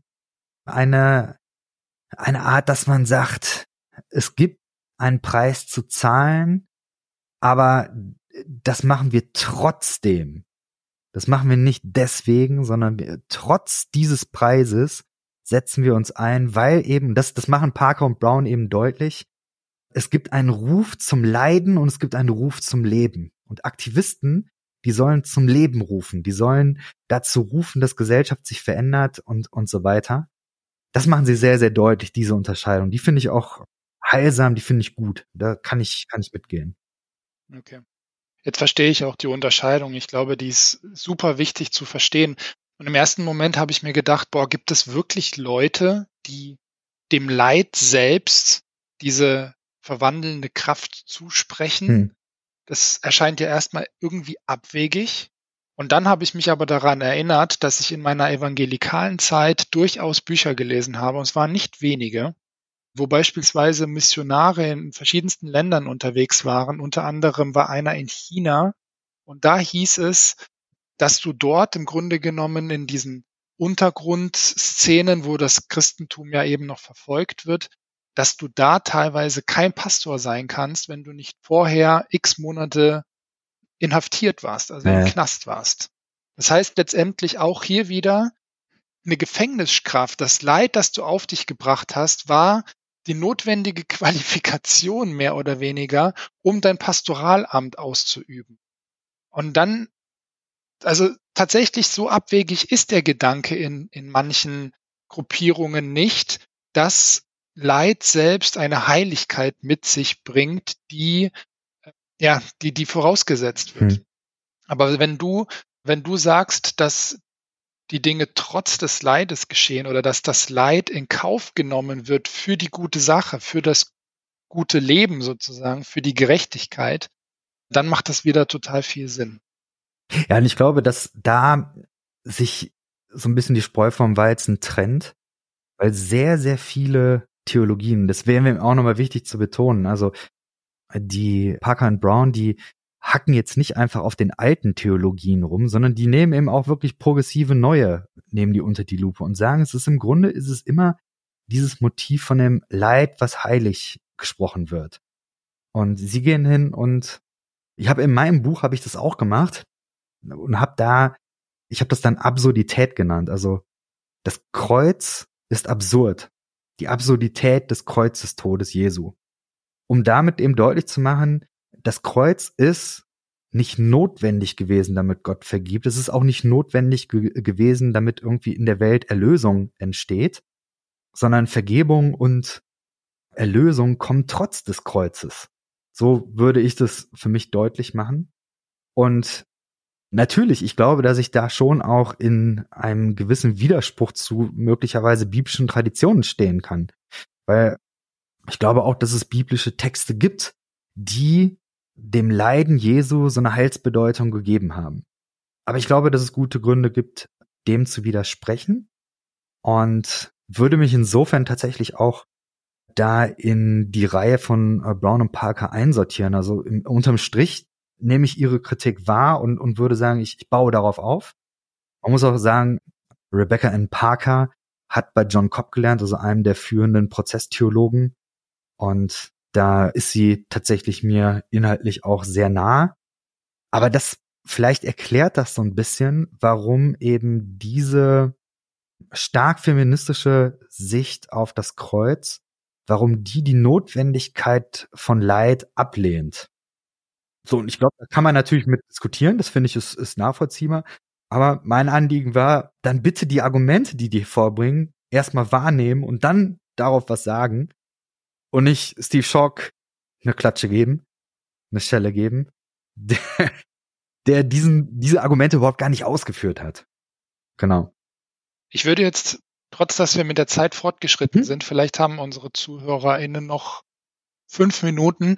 eine Art, dass man sagt, es gibt einen Preis zu zahlen, aber das machen wir trotzdem. Das machen wir nicht deswegen, sondern trotz dieses Preises setzen wir uns ein, weil eben, das machen Parker und Brown eben deutlich, es gibt einen Ruf zum Leiden und es gibt einen Ruf zum Leben. Und Aktivisten, die sollen zum Leben rufen, die sollen dazu rufen, dass Gesellschaft sich verändert und so weiter. Das machen sie sehr, sehr deutlich, diese Unterscheidung. Die finde ich auch heilsam, die finde ich gut. Da kann ich mitgehen. Okay. Jetzt verstehe ich auch die Unterscheidung. Ich glaube, die ist super wichtig zu verstehen. Und im ersten Moment habe ich mir gedacht, gibt es wirklich Leute, die dem Leid selbst diese verwandelnde Kraft zusprechen. Hm. Das erscheint ja erstmal irgendwie abwegig. Und dann habe ich mich aber daran erinnert, dass ich in meiner evangelikalen Zeit durchaus Bücher gelesen habe, und es waren nicht wenige, wo beispielsweise Missionare in verschiedensten Ländern unterwegs waren. Unter anderem war einer in China, und da hieß es, dass du dort im Grunde genommen in diesen Untergrundszenen, wo das Christentum ja eben noch verfolgt wird, dass du da teilweise kein Pastor sein kannst, wenn du nicht vorher x Monate inhaftiert warst, also im Knast warst. Das heißt letztendlich auch hier wieder eine Gefängnisstrafe. Das Leid, das du auf dich gebracht hast, war die notwendige Qualifikation mehr oder weniger, um dein Pastoralamt auszuüben. Und dann, also tatsächlich so abwegig ist der Gedanke in manchen Gruppierungen nicht, dass Leid selbst eine Heiligkeit mit sich bringt, die vorausgesetzt wird. Aber wenn du sagst, dass die Dinge trotz des Leides geschehen oder dass das Leid in Kauf genommen wird für die gute Sache, für das gute Leben sozusagen, für die Gerechtigkeit, dann macht das wieder total viel Sinn. Ja, und ich glaube, dass da sich so ein bisschen die Spreu vom Weizen trennt, weil sehr, sehr viele Theologien, das wäre mir auch nochmal wichtig zu betonen, also die Parker und Brown, die hacken jetzt nicht einfach auf den alten Theologien rum, sondern die nehmen eben auch wirklich progressive neue, nehmen die unter die Lupe und sagen, ist es immer dieses Motiv von dem Leid, was heilig gesprochen wird. Und sie gehen hin und ich habe in meinem Buch habe ich das auch gemacht und ich habe das dann Absurdität genannt. Also das Kreuz ist absurd. Die Absurdität des Kreuzestodes Jesu. Um damit eben deutlich zu machen, das Kreuz ist nicht notwendig gewesen, damit Gott vergibt. Es ist auch nicht notwendig gewesen, damit irgendwie in der Welt Erlösung entsteht, sondern Vergebung und Erlösung kommen trotz des Kreuzes. So würde ich das für mich deutlich machen. Und natürlich, ich glaube, dass ich da schon auch in einem gewissen Widerspruch zu möglicherweise biblischen Traditionen stehen kann. Weil ich glaube auch, dass es biblische Texte gibt, die dem Leiden Jesu so eine Heilsbedeutung gegeben haben. Aber ich glaube, dass es gute Gründe gibt, dem zu widersprechen und würde mich insofern tatsächlich auch da in die Reihe von Brown und Parker einsortieren. Also unterm Strich nehme ich ihre Kritik wahr und würde sagen, ich baue darauf auf. Man muss auch sagen, Rebecca Ann Parker hat bei John Cobb gelernt, also einem der führenden Prozesstheologen. Und da ist sie tatsächlich mir inhaltlich auch sehr nah. Aber vielleicht erklärt das so ein bisschen, warum eben diese stark feministische Sicht auf das Kreuz, warum die Notwendigkeit von Leid ablehnt. So, und ich glaube, da kann man natürlich mit diskutieren, das finde ich ist nachvollziehbar. Aber mein Anliegen war, dann bitte die Argumente, die vorbringen, erstmal wahrnehmen und dann darauf was sagen. Und nicht Steve Schock eine Klatsche geben, eine Schelle geben, der diese Argumente überhaupt gar nicht ausgeführt hat. Genau. Ich würde jetzt, trotz dass wir mit der Zeit fortgeschritten sind, vielleicht haben unsere ZuhörerInnen noch 5 Minuten,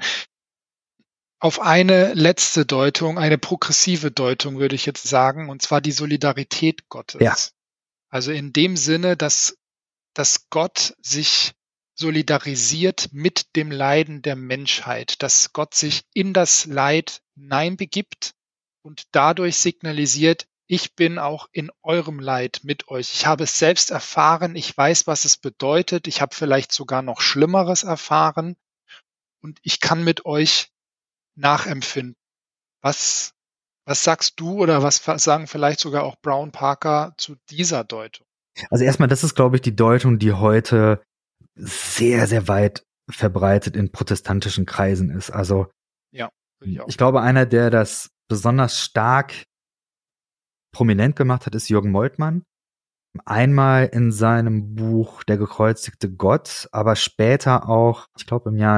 auf eine letzte Deutung, eine progressive Deutung würde ich jetzt sagen, und zwar die Solidarität Gottes. Ja. Also in dem Sinne, dass Gott sich solidarisiert mit dem Leiden der Menschheit, dass Gott sich in das Leid hineinbegibt und dadurch signalisiert, ich bin auch in eurem Leid mit euch. Ich habe es selbst erfahren, ich weiß, was es bedeutet, ich habe vielleicht sogar noch Schlimmeres erfahren und ich kann mit euch nachempfinden. Was sagst du oder was sagen vielleicht sogar auch Brown Parker zu dieser Deutung? Also erstmal, das ist, glaube ich, die Deutung, die heute sehr, sehr weit verbreitet in protestantischen Kreisen ist. Also ja, ich glaube, einer, der das besonders stark prominent gemacht hat, ist Jürgen Moltmann. Einmal in seinem Buch Der gekreuzigte Gott, aber später auch, ich glaube im Jahr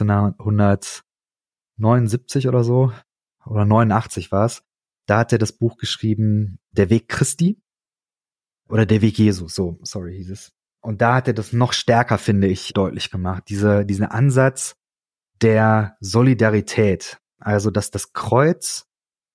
1979 oder so, oder 89 war es, da hat er das Buch geschrieben, Der Weg Christi. Oder Der Weg Jesu, so, sorry, hieß es. Und da hat er das noch stärker, finde ich, deutlich gemacht. Diesen Ansatz, der Solidarität. Also, dass das Kreuz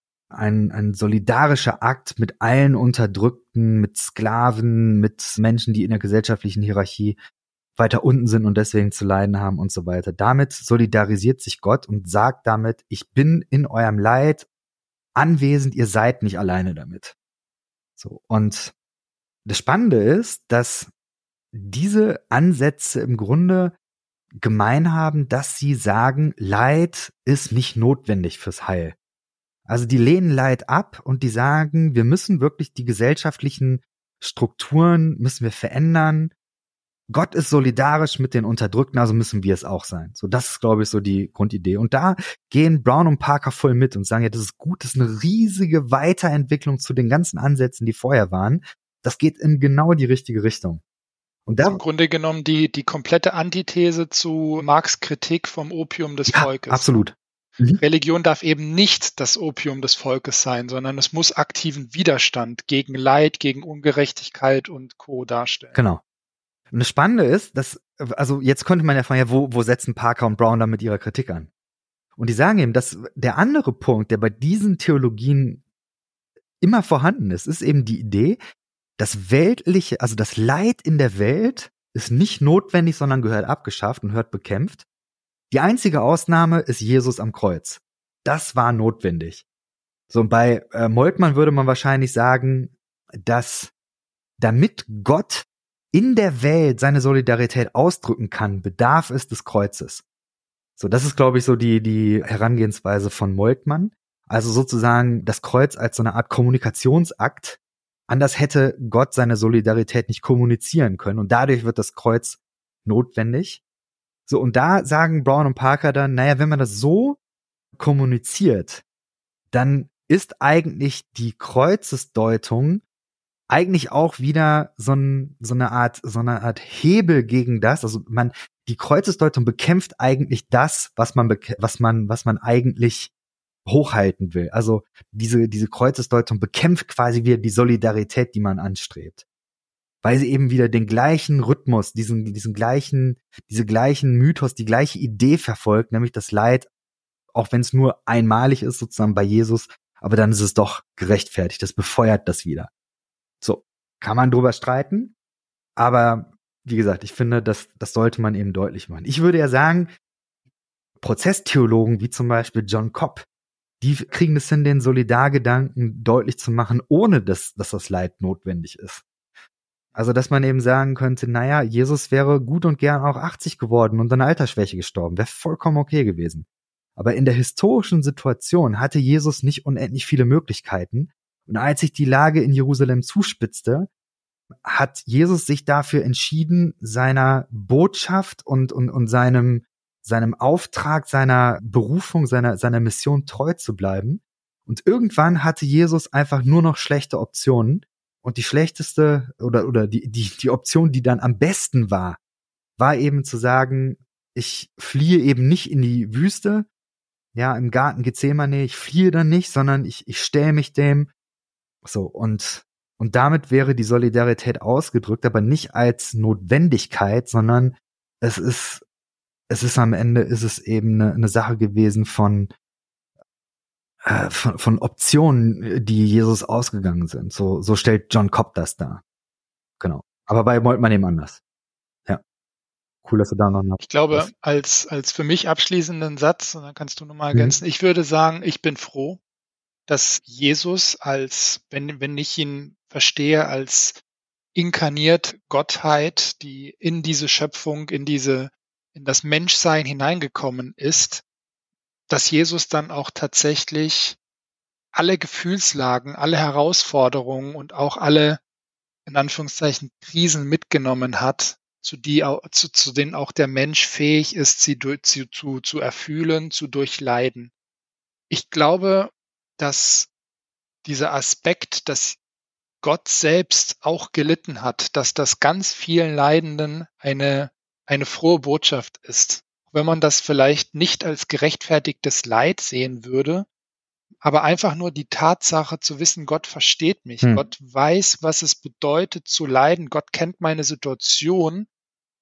ein solidarischer Akt mit allen Unterdrückten, mit Sklaven, mit Menschen, die in der gesellschaftlichen Hierarchie weiter unten sind und deswegen zu leiden haben und so weiter. Damit solidarisiert sich Gott und sagt damit, ich bin in eurem Leid anwesend, ihr seid nicht alleine damit. So. Und das Spannende ist, dass diese Ansätze im Grunde gemein haben, dass sie sagen, Leid ist nicht notwendig fürs Heil. Also die lehnen Leid ab und die sagen, wir müssen wirklich die gesellschaftlichen Strukturen müssen wir verändern. Gott ist solidarisch mit den Unterdrückten, also müssen wir es auch sein. So, das ist, glaube ich, so die Grundidee. Und da gehen Brown und Parker voll mit und sagen, ja, das ist gut, das ist eine riesige Weiterentwicklung zu den ganzen Ansätzen, die vorher waren. Das geht in genau die richtige Richtung. Und da, Im Grunde genommen die komplette Antithese zu Marx' Kritik vom Opium des Volkes. Absolut. Religion darf eben nicht das Opium des Volkes sein, sondern es muss aktiven Widerstand gegen Leid, gegen Ungerechtigkeit und Co. darstellen. Genau. Und das Spannende ist, dass, also jetzt könnte man ja fragen, ja, wo setzen Parker und Brown da mit ihrer Kritik an? Und die sagen eben, dass der andere Punkt, der bei diesen Theologien immer vorhanden ist eben die Idee, das Weltliche, also das Leid in der Welt ist nicht notwendig, sondern gehört abgeschafft und hört bekämpft. Die einzige Ausnahme ist Jesus am Kreuz. Das war notwendig. So, und bei Moltmann würde man wahrscheinlich sagen, dass damit Gott in der Welt seine Solidarität ausdrücken kann, bedarf es des Kreuzes. So, das ist, glaube ich, so die Herangehensweise von Moltmann. Also sozusagen das Kreuz als so eine Art Kommunikationsakt. Anders hätte Gott seine Solidarität nicht kommunizieren können und dadurch wird das Kreuz notwendig. So, und da sagen Brown und Parker dann, naja, wenn man das so kommuniziert, dann ist eigentlich die Kreuzesdeutung eigentlich auch wieder so eine Art Hebel gegen das. Also die Kreuzesdeutung bekämpft eigentlich das, was man eigentlich hochhalten will. Also diese Kreuzesdeutung bekämpft quasi wieder die Solidarität, die man anstrebt. Weil sie eben wieder den gleichen Rhythmus, diese gleichen Mythos, die gleiche Idee verfolgt, nämlich das Leid, auch wenn es nur einmalig ist, sozusagen bei Jesus, aber dann ist es doch gerechtfertigt, das befeuert das wieder. So, kann man drüber streiten, aber wie gesagt, ich finde, das sollte man eben deutlich machen. Ich würde ja sagen, Prozesstheologen wie zum Beispiel John Cobb, die kriegen es hin, den Solidargedanken deutlich zu machen, ohne dass das Leid notwendig ist. Also, dass man eben sagen könnte, naja, Jesus wäre gut und gern auch 80 geworden und an Altersschwäche gestorben, wäre vollkommen okay gewesen. Aber in der historischen Situation hatte Jesus nicht unendlich viele Möglichkeiten. Und als sich die Lage in Jerusalem zuspitzte, hat Jesus sich dafür entschieden, seiner Botschaft und seinem Auftrag, seiner Berufung, seiner Mission treu zu bleiben. Und irgendwann hatte Jesus einfach nur noch schlechte Optionen. Und die schlechteste oder die Option, die dann am besten war eben zu sagen, ich fliehe eben nicht in die Wüste, ja, im Garten Gethsemane, ich fliehe dann nicht, sondern ich stelle mich dem. So, und damit wäre die Solidarität ausgedrückt, aber nicht als Notwendigkeit, sondern es ist am Ende ist es eben eine Sache gewesen von Optionen, die Jesus ausgegangen sind. So stellt John Cobb das dar. Genau. Aber bei Moltmann eben anders. Ja. Cool, dass du da noch Ich glaube, als für mich abschließenden Satz, und dann kannst du nochmal ergänzen, ich würde sagen, ich bin froh, dass Jesus als, wenn ich ihn verstehe, als inkarniert Gottheit, die in diese Schöpfung, in das Menschsein hineingekommen ist, dass Jesus dann auch tatsächlich alle Gefühlslagen, alle Herausforderungen und auch alle, in Anführungszeichen, Krisen mitgenommen hat, zu denen auch der Mensch fähig ist, sie zu erfühlen, zu durchleiden. Ich glaube, dass dieser Aspekt, dass Gott selbst auch gelitten hat, dass das ganz vielen Leidenden eine frohe Botschaft ist. Wenn man das vielleicht nicht als gerechtfertigtes Leid sehen würde, aber einfach nur die Tatsache zu wissen, Gott versteht mich, Gott weiß, was es bedeutet zu leiden, Gott kennt meine Situation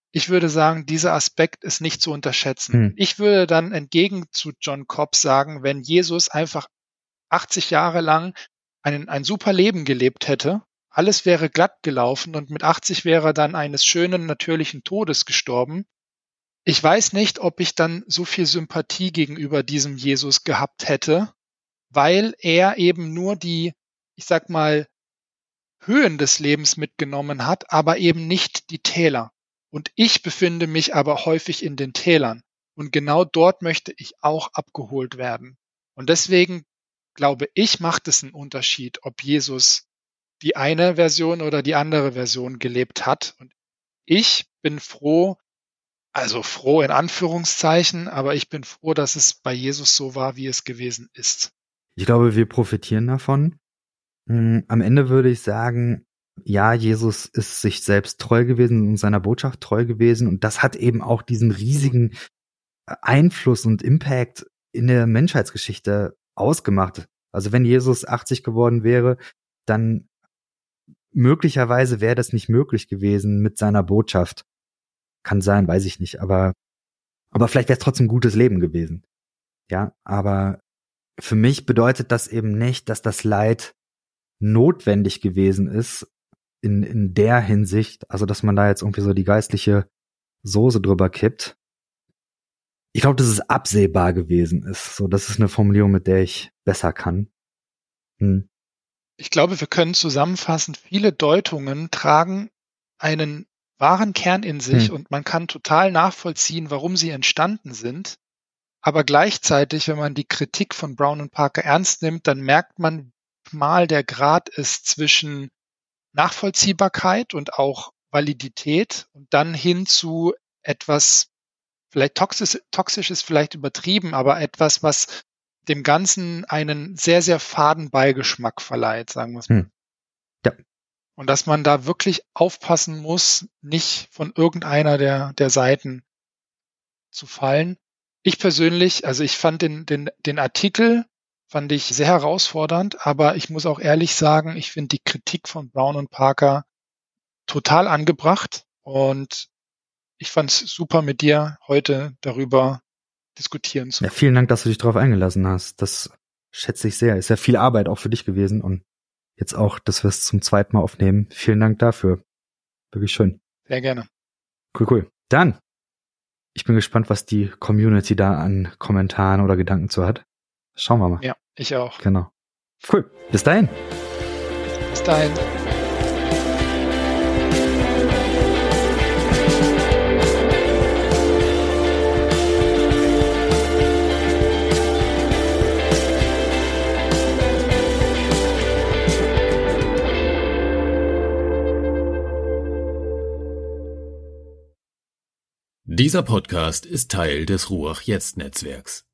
Ich würde sagen, dieser Aspekt ist nicht zu unterschätzen. Ich würde dann entgegen zu John Cobb sagen, wenn Jesus einfach 80 Jahre lang ein super Leben gelebt hätte, alles wäre glatt gelaufen und mit 80 wäre er dann eines schönen, natürlichen Todes gestorben. Ich weiß nicht, ob ich dann so viel Sympathie gegenüber diesem Jesus gehabt hätte, weil er eben nur die, ich sag mal, Höhen des Lebens mitgenommen hat, aber eben nicht die Täler. Und ich befinde mich aber häufig in den Tälern. Und genau dort möchte ich auch abgeholt werden. Und deswegen glaube ich, macht es einen Unterschied, ob Jesus die eine Version oder die andere Version gelebt hat. Und ich bin froh, also froh in Anführungszeichen, aber ich bin froh, dass es bei Jesus so war, wie es gewesen ist. Ich glaube, wir profitieren davon. Am Ende würde ich sagen, ja, Jesus ist sich selbst treu gewesen und seiner Botschaft treu gewesen. Und das hat eben auch diesen riesigen Einfluss und Impact in der Menschheitsgeschichte ausgemacht. Also wenn Jesus 80 geworden wäre, dann möglicherweise wäre das nicht möglich gewesen mit seiner Botschaft. Kann sein, weiß ich nicht, aber vielleicht wäre es trotzdem ein gutes Leben gewesen. Ja, aber für mich bedeutet das eben nicht, dass das Leid notwendig gewesen ist in der Hinsicht, also dass man da jetzt irgendwie so die geistliche Soße drüber kippt. Ich glaube, dass es absehbar gewesen ist. So, das ist eine Formulierung, mit der ich besser kann. Ich glaube, wir können zusammenfassen, viele Deutungen tragen einen wahren Kern in sich und man kann total nachvollziehen, warum sie entstanden sind. Aber gleichzeitig, wenn man die Kritik von Brown und Parker ernst nimmt, dann merkt man, wie schmal der Grat ist zwischen Nachvollziehbarkeit und auch Validität und dann hin zu etwas, vielleicht toxisch ist vielleicht übertrieben, aber etwas, was dem Ganzen einen sehr, sehr faden Beigeschmack verleiht, sagen wir es mal. Ja. Und dass man da wirklich aufpassen muss, nicht von irgendeiner der Seiten zu fallen. Ich persönlich, also ich fand den Artikel, fand ich sehr herausfordernd, aber ich muss auch ehrlich sagen, ich finde die Kritik von Brown und Parker total angebracht und ich fand es super, mit dir heute darüber diskutieren zu können. Ja, vielen Dank, dass du dich darauf eingelassen hast. Das schätze ich sehr. Ist ja viel Arbeit auch für dich gewesen und jetzt auch, dass wir es zum zweiten Mal aufnehmen. Vielen Dank dafür. Wirklich schön. Sehr gerne. Cool. Dann, ich bin gespannt, was die Community da an Kommentaren oder Gedanken zu hat. Schauen wir mal. Ja, ich auch. Genau. Cool. Bis dahin. Bis dahin. Dieser Podcast ist Teil des Ruach Jetzt Netzwerks.